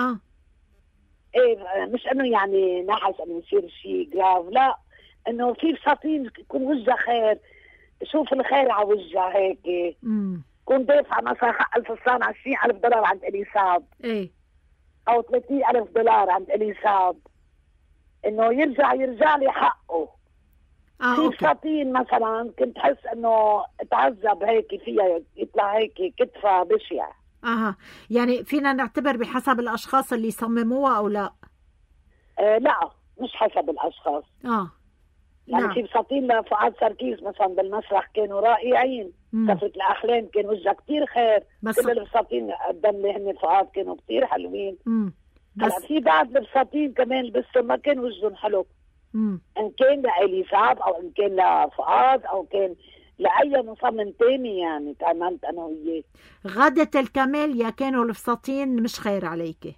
ايه، مش انه يعني نحس انه يصير شيء جراف، لا، انه في فساتين يكون وجهها خير، شوف الخير على وجهها هيك. كون دافعه مثلا حق الفستان $20,000 عند اليساب، ايه، او $30,000 عند اليساب، انه يرجع لي حقه. في فساتين مثلا كنت حس انه اتعذب هيك فيها، يطلع هيك كتفها بشع. يعني فينا نعتبر بحسب الاشخاص اللي يصمموها او لا؟ لا، مش حسب الاشخاص. يعني نعم. في فساتين لفؤاد سركيس مثلا بالمسرح كانوا رائعين. سفرة الأحلام كان وجهها كتير خير. كل الفساتين قدم لي هن فؤاد كانوا كتير حلوين. هلا في بعض الفساتين كمان بس ما كان وجههم حلو. إن كان لإليساب أو إن كان لفؤاد أو كان لأي مصمم تاني، يعني تعاملت أنا وياه. غادة الكماليا كانوا الفساتين مش خير عليكي؟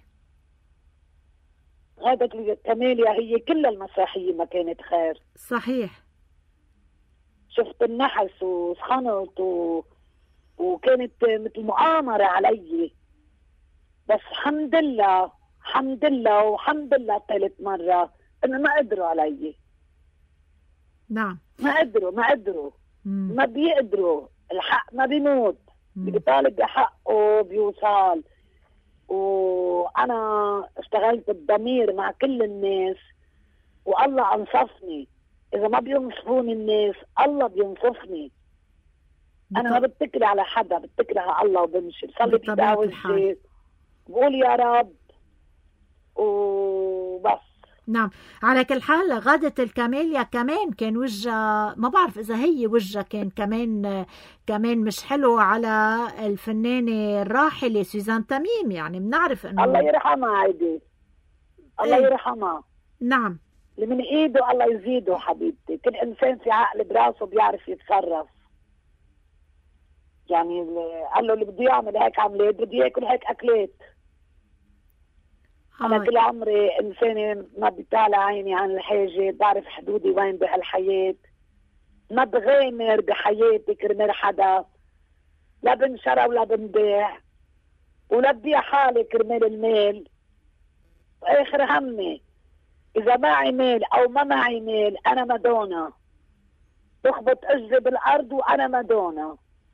غادة الكماليا هي كل المسرحية ما كانت خير. صحيح. شفت النحس وسخنت وكانت مثل مؤامرة علي، بس الحمد لله وحمد لله ثالث مرة انه ما قدروا علي. نعم. ما قدروا ما بيقدروا. الحق ما بيموت، بيطالب بحقه بيوصل. وأنا اشتغلت بالضمير مع كل الناس والله أنصفني. إذا ما بينصفوني الناس الله بينصفني. أنا ما بتكل على حدا، بتكل على الله وبمشي بصلي بإيدي وجهي بقول يا رب وبس. نعم. على كل حال غادة الكماليا كمان كان وجهها، ما بعرف إذا هي وجهها كان كمان مش حلو على الفنانة الراحلة سوزان تميم. يعني بنعرف إنه الله يرحمها عيدي، الله يرحمها. نعم. اللي من إيده الله يزيده حبيبتي. كل إنسان في عقل براسه بيعرف يتصرف. يعني قال له اللي بده يعمل هيك عملات بده ياكل هيك أكلات. أنا كل عمري إنسانة ما بيطالع عيني عن الحاجة، بعرف حدودي وين بهالحياة، ما بغامر بحياتي كرمال حدا، لا بنشرى ولا بنبيع ولا ببيع حالي كرمال المال. وآخر همي إذا معي مال أو ما معي مال أنا مادونا، بخبط أجري بالأرض وأنا مادونا.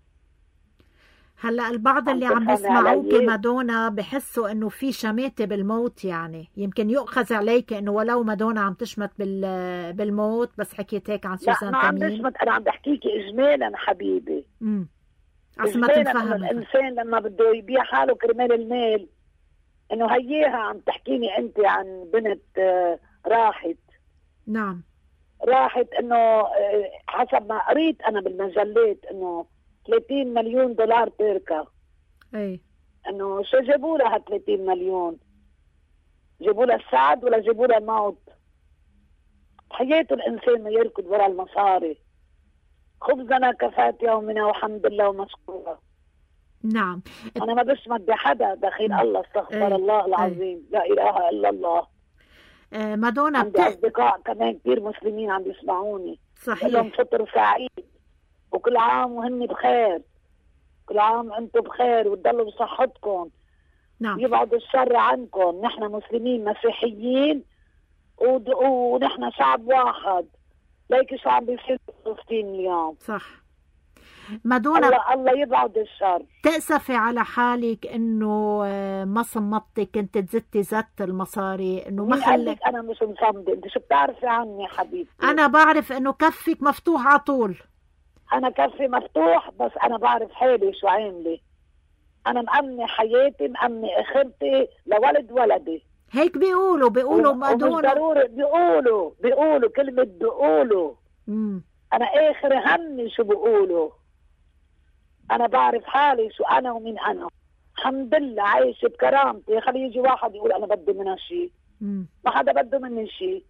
هلا البعض اللي عم بيسمعوك مادونا بحسوا انه في شماتة بالموت، يعني يمكن يؤخذ عليك انه ولو مادونا عم تشمت بالموت، بس حكيت هيك عن سوزان تميم. لا، ما عم تشمت، انا عم بحكيكي اجمالا حبيبي. اجمالا الانسان لما بده يبيع حاله كرمال المال، انه هياها عم تحكيني انت عن بنت راحت. نعم. راحت انه حسب ما قريت انا بالمجلات انه $30 مليون تركة. اي انه شو جابوا لها 30 مليون؟ جابوا لها السعد ولا جابوا لها الموت؟ حياته الانسان ما يركض ورا المصاري. خبزنا كفات يومنا والحمد لله ومشكورة. نعم. انا ما بشمت بحدا دخيل الله، استغفر الله العظيم، لا اله الا الله. مادونا عندي اصدقاء كمان كثير مسلمين عم بيسمعوني. صحيح. لهم فطر سعيد وكل عام وهن بخير. كل عام انتم بخير وتضلوا بصحتكم. نعم. يبعد الشر عنكم. نحن مسلمين مسيحيين ونحن شعب واحد. ليك شو عم بيصير بفلسطين اليوم. صح. مادونا الله يبعد الشر. تأسفي على حالك انه ما صمتي، كنت تزتي زت المصاري، انه ما خلك. انا مش مصمدة. انت شو بتعرفي عني حبيبتي؟ انا بعرف انه كفك مفتوح على طول. انا كفي مفتوح، بس انا بعرف حالي شو عامله. انا مأمنة حياتي، مأمنة اخرتي لولد ولدي. هيك بيقولوا مادونا. مش ضروري بيقولوا كلمة بيقولوا. أنا آخر همي شو بيقولوا. أنا بعرف حالي شو أنا ومين أنا. الحمد لله عايشة بكرامتي. خلي يجي واحد يقول أنا بدي منها شيء. ما حدا بده مني شيء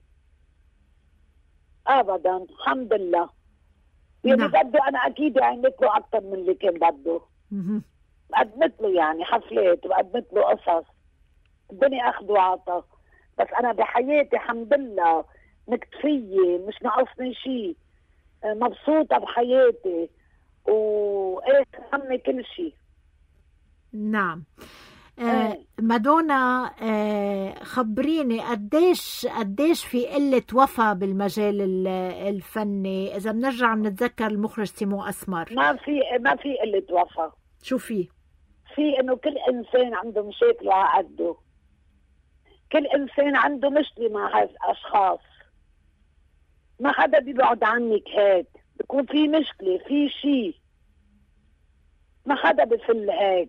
أبدا. الحمد لله. يلي بده أنا أكيد عملت له أكثر من اللي كان بده. قدمت له يعني حفلات وقدمت له قصص. الدنيا أخذ وعطى. بس أنا بحياتي الحمد لله مكتفية، مش ناقصني شيء، مبسوطة بحياتي وإيه همي كل شيء. نعم. مادونا، خبريني قديش في قلة وفا بالمجال الفني؟ إذا بنرجع بنتذكر المخرج سيمون أسمر. ما في قلة وفا. شو في إنه كل إنسان عنده مشاكل على قده. كل إنسان عنده مشكلة مع هالأشخاص. ما حدا بيبعد عنك هيك. بيكون في مشكلة في شيء. ما حدا بفل هيك.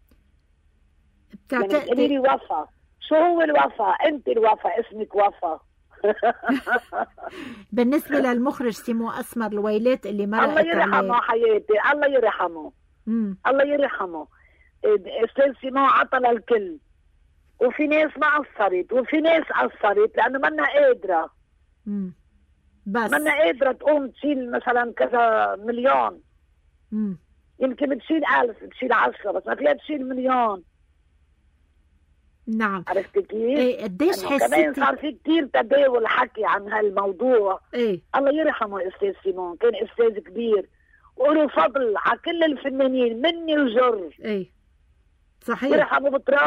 يعني بتقولي لي وفا. شو هو الوفا؟ انت الوفا، اسمك وفا. بالنسبة للمخرج سيمون أسمر الويلات اللي مرقت الله يرحمه حياتي. الله يرحمه. الله يرحمه. استاذ سيمون عطى للكل. وفي ناس ما قصرت وفي ناس قصرت لأنه منا قادرة. بس منا قادرة تقوم تشيل مثلا كذا مليون. يمكن بتشيل 1000 بتشيل 10 بس ما فيها تشيل مليون. نعم. عرفت كيف؟ ايه قديش حسيتي؟ كمان صار في كتير تداول حكي عن هالموضوع. ايه الله يرحمه استاذ سيمون، كان استاذ كبير وله فضل على كل الفنانين مني وجر. ايه صحيح. يرحمه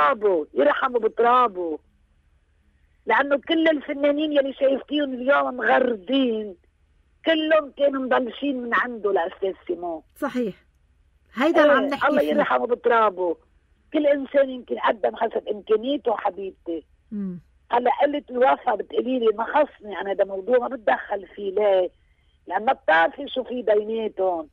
بترابه لانه كل الفنانين يلي شايفتيهم اليوم مغردين كلهم كانوا مبلشين من عنده لاستاذ سيمون. صحيح. هيدا اللي عم نحكي الله فيه. يرحمه بترابه. كل انسان يمكن قدم حسب امكانياته حبيبتي. هلا قلة الوفا بتقولي لي ما خصني انا، ده موضوع ما بتدخل فيه. ليه؟ لان ما بتعرفي شو في بيناتهم.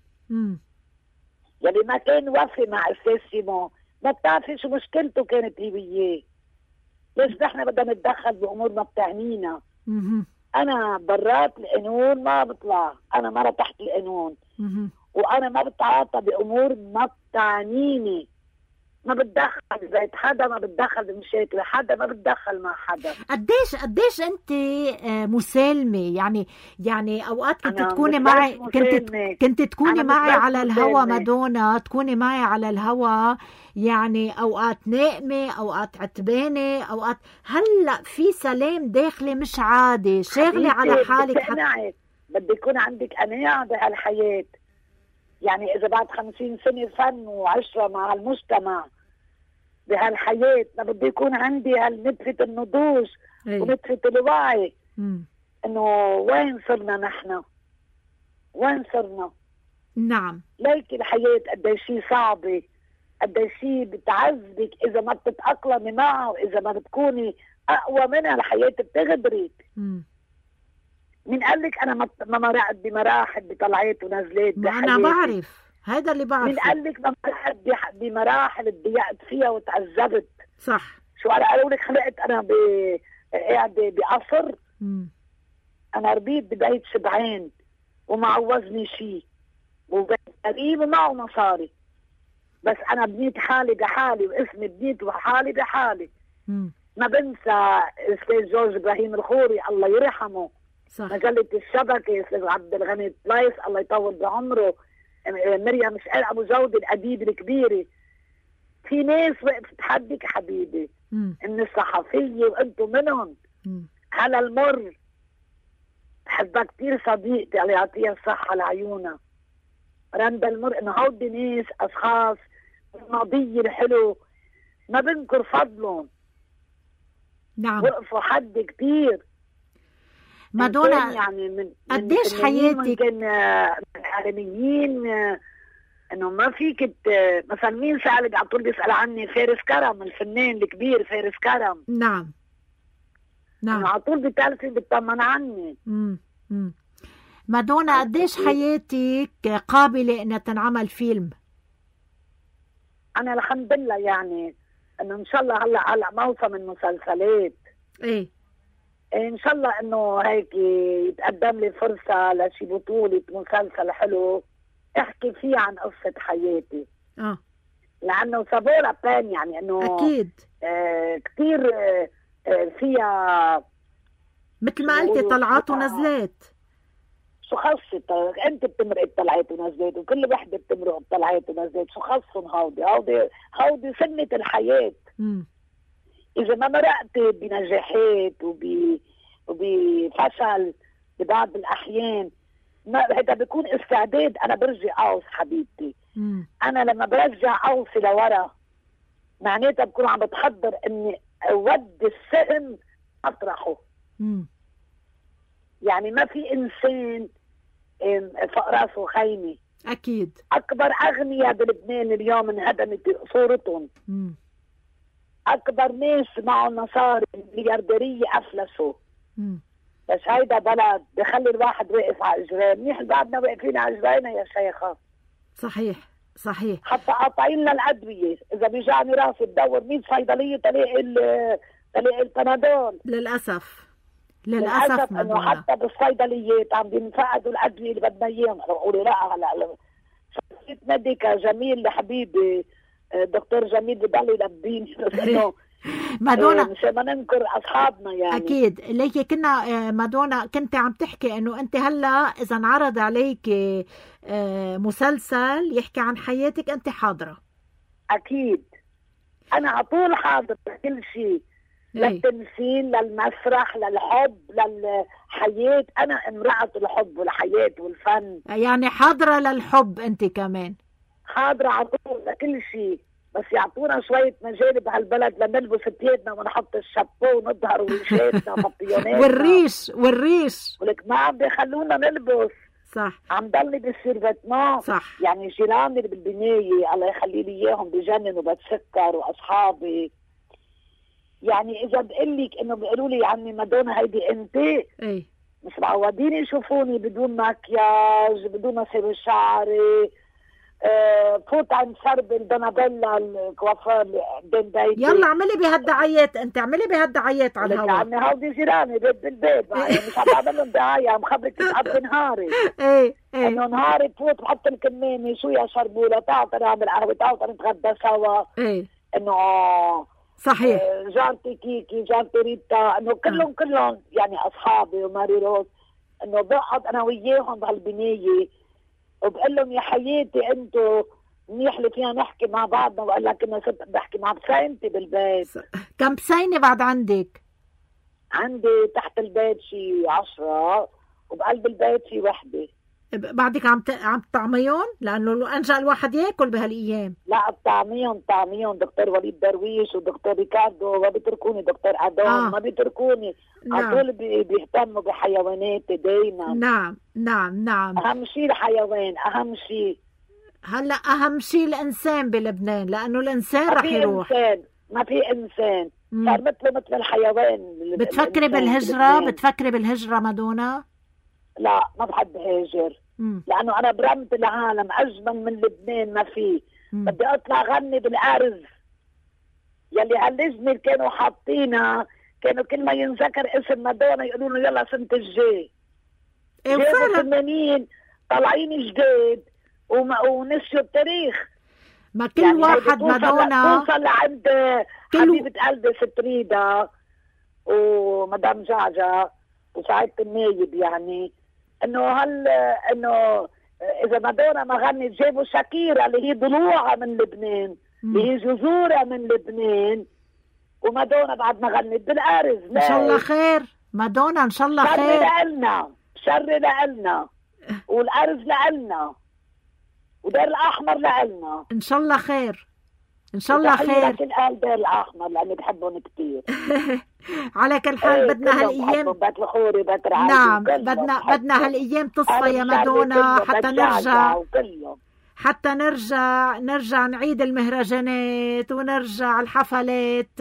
يلي ما كان وفي مع استاذ سيمون ما بتعرفي شو مشكلته كانت هي وياه. ليش نحن بدنا نتدخل بامور ما بتعنينا؟ انا برات القانون ما بطلع، انا مرة تحت القانون. وانا ما بتعاطى بامور ما بتعنيني. ما بتدخل ببيت حدا، ما بتدخل بمشاكل حدا، ما بتدخل مع حدا. قديش انت مسالمه؟ يعني اوقات كنت تكوني معي، كنت تكوني معي على الهوا مادونا، تكوني معي على الهوا يعني اوقات نائمه، اوقات عتبانه، اوقات هلا في سلام داخلي مش عادي، شاغله على حالك. بدي يكون عندك قناعه بهالحياه. يعني إذا بعد 50 سنة فن وعشرة مع المجتمع بهالحياة ما بدي يكون عندي هالنتفة النضوج ونتفة الوعي. إنه وين صرنا نحن؟ وين صرنا؟ نعم. ليك الحياة قد شيء صعبة، قد شيء بتعذبك إذا ما بتتأقلمي معها، وإذا ما بتكوني أقوى منها الحياة بتغدرك. مين قال لك انا ما مرقت بمراحل بطلعات ونزلات؟ انا بعرف هذا اللي بعرفه. مين قال لك ما مرقت بمراحل اتضايقت فيها وتعذبت؟ صح. شو قالوا لك خلقت انا قاعده بقصر؟ انا ربيت ببيت شبعان ومعوزني شيء وبيت قريب ومعه مصاري، بس انا بنيت حالي بحالي واسمي بنيت وحالي بحالي. ما بنسى استاذ جورج ابراهيم الخوري الله يرحمه، صح. مجلة الشبكة، استاذ عبد الغني طليس الله يطول بعمره، مريم مشعل ابو جودة الاديبة الكبيرة. في ناس وقفت حدك حبيبي من الصحفية وانتم منهم. هلا المر بحبها كتير صديقتي الله يعطيها الصحة لعيونها رندا المر. انه هودي ناس اشخاص الماضي الحلو ما بنكر فضلهم. نعم. وقفوا حد كتير. مادونا يعني من قديش حياتك ممكن العالميين انه ما فيك مثلا مين سألك على طول بيسأل عني؟ فارس كرم الفنان الكبير فارس كرم. نعم نعم. على طول بتلفي بتطمن عني. مادونا قديش حياتك قابلة انها تنعمل فيلم؟ انا الحمد لله يعني انه ان شاء الله هلا على موسم المسلسلات ايه ان شاء الله انه هيك يتقدم لي فرصه لشي بطوله مسلسل حلو احكي فيه عن قصه حياتي. لانه سابولا بان يعني انه اكيد كثير فيها مثل ما قلتي طلعات ونزلات. شو خصت انت بتمرق طلعات ونزلات وكل وحده بتمرق طلعات ونزلات، شو خصهم هودي سنه الحياه. اذا ما مرقتي بنجاحات وبفشل ببعض الاحيان هذا بيكون استعداد. انا برجع اوص حبيبتي. انا لما برجع اوصي لورا معناتها بكون عم بتحضر اني اود السهم اطرحه. يعني ما في انسان فوق راسه خيمه. اكيد اكبر اغنياء بلبنان اليوم انهدمت صورتهم. اكبر ناس معهم مصاري مليارديريه افلسوا. بس هيدا بلد بخلي الواحد واقف على اجريه. منيح بعدنا واقفين على اجرينا يا شيخه. صحيح صحيح. حتى قاطعين لنا الادويه. اذا بيجاني راسي بدور 100 صيدليه تلاقي البنادول. للاسف انه حتى بالصيدليات عم بينفقدوا الادويه اللي بدنا اياهم. بقول لا هلا شخصيه ميديكا جميل لحبيبي دكتور جميل بضل يلبيني انه مادونا مش ما ننكر اصحابنا يعني. اكيد ليكي كنا مادونا كنت عم تحكي انه انت هلا اذا انعرض عليك مسلسل يحكي عن حياتك انت حاضره. اكيد انا على طول حاضره كل شيء. للتمثيل للمسرح للحب للحياة. أنا امرأة الحب والحياة والفن. يعني حاضرة للحب أنت كمان. حاضرة على طول لكل شيء. بس يعطونا شوية مجال بهالبلد لنلبس ثيابنا ونحط الشابو ونظهر وشاتنا وبطيوناتنا والريش ولك ما عم بيخلونا نلبس. صح. عم ضلني بالسيرفيتمون. صح. يعني جيراني اللي بالبناية الله يخلي لي إياهم بجنن وبتسكر وأصحابي. يعني اذا بقول لك انه بيقولوا لي عمي مادونا هيدي انت مش معودين يشوفوني بدون مكياج بدون اسيب شعري فوت عند سرب البنابيلا الكوافير اللي قدام بيتي. يلا اعملي بهالدعايات انت اعملي بهالدعايات على الهواء. عمي هودي جيراني بيت بالبيت مش عم بعمل لهم دعايه عم خبرك تقضي نهاري. انه نهاري بفوت بحط الكمامه شو يا شربوله تعال نعمل قهوه تعال نتغدى سوا. انه صحيح. جارتي كيكي جارتي ريتا انه كلهم يعني اصحابي وماري روز انه بقعد انا وياهم بهالبنايه وبقول لهم يا حياتي انتو منيح اللي فينا نحكي مع بعضنا. وقال لك انه صرت بحكي مع بسينتي بالبيت. كم بسينه بعد عندك؟ عندي تحت البيت شي 10 وبقلب البيت شي وحده. بعدك عم تطعميهم لانه انجا الواحد ياكل بهالايام. لا طعميهم دكتور وليد درويش ودكتور ريكاردو ما بيتركوني. دكتور ادون ما بيتركوني. على طول بيهتموا بحيواناتي دايما. نعم اهم شيء الحيوان اهم شيء. هلا اهم شيء الانسان بلبنان لانه الانسان رح يروح. ما في انسان صار مثل الحيوان. بتفكري بالهجره مادونا؟ لا ما بحب هاجر لانه انا برمت العالم اجمل من لبنان ما في. بدي اطلع غني بالارز يلي هاللجنه كانوا حاطينها. كانوا كل ما ينذكر اسم مادونا يقولوا له يلا سنه الجاي. جابوا فنانين طالعين جداد ونسيوا التاريخ. ما كل يعني واحد مادونا توصل لعند حبيبه قلبي ستريدا ومدام جعجع وسعيد النايب. يعني انه انه اذا مادونا ما غنت جابوا شاكيرا اللي هي ضلوعها من لبنان اللي هي جذورها من لبنان. ومادونا بعد ما غنت بالارز. ان شاء الله خير مادونا ان شاء الله خير. شر لنا والارز لنا ودير الاحمر لنا. ان شاء الله خير ان شاء الله خير. لكن قال دير الاحمر لاني بحبهم كثير. على كل حال بدنا هالايام بيت الخوري بيت العادي. نعم بدنا هالايام تصفى يا مادونا حتى نرجع نعيد المهرجانات ونرجع الحفلات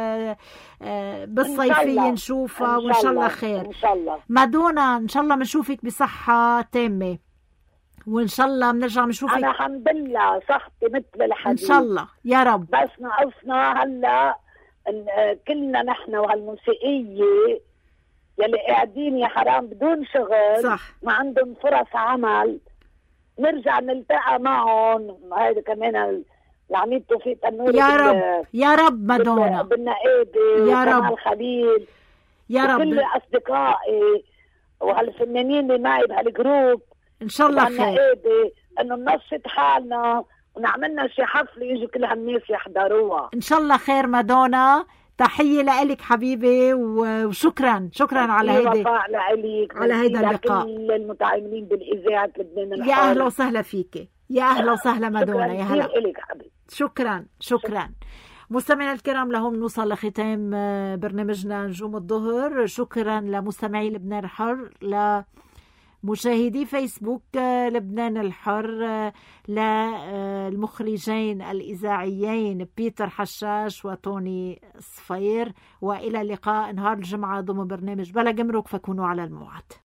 بالصيفية نشوفها وإن شاء الله خير. إن شاء الله مادونا إن شاء الله بنشوفك بصحة تامة وإن شاء الله بنرجع بنشوفك. أنا الحمد لله صحتي مثل الحديد إن شاء الله يا رب. بس ناقصنا هلا كلنا نحن وهالموسيقية يلي قاعدين يا حرام بدون شغل، صح. ما عندهم فرص عمل، نرجع نلتقى معهم. هيدا كمان العميد توفيق تنور يا رب يا رب مادونا بالنقادي يا رب الخليل يا رب، كل أصدقائي وهالفنانين اللي معي بهالجروب إن شاء الله خير، إنه ننشط حالنا ونعملنا شي حفلة يجوا كل هالناس يحضروها. إن شاء الله خير مادونا. تحية لك حبيبي وشكرا على هيدا اللقاء. كل المتعاملين بالإذاعة لبنان الحر، يا أهلا وسهلا فيك، يا أهلا وسهلا مادونا، يا هلا. شكرا مستمعينا الكرام، لهم نوصل لختام برنامجنا نجوم الظهر. شكرا لمستمعي لبنان الحر، لمشاهدي فيسبوك لبنان الحر، للمخرجين الإذاعيين بيتر حشاش وتوني صفير، وإلى اللقاء نهار الجمعة ضمن برنامج بلا جمرك، فكونوا على الموعد.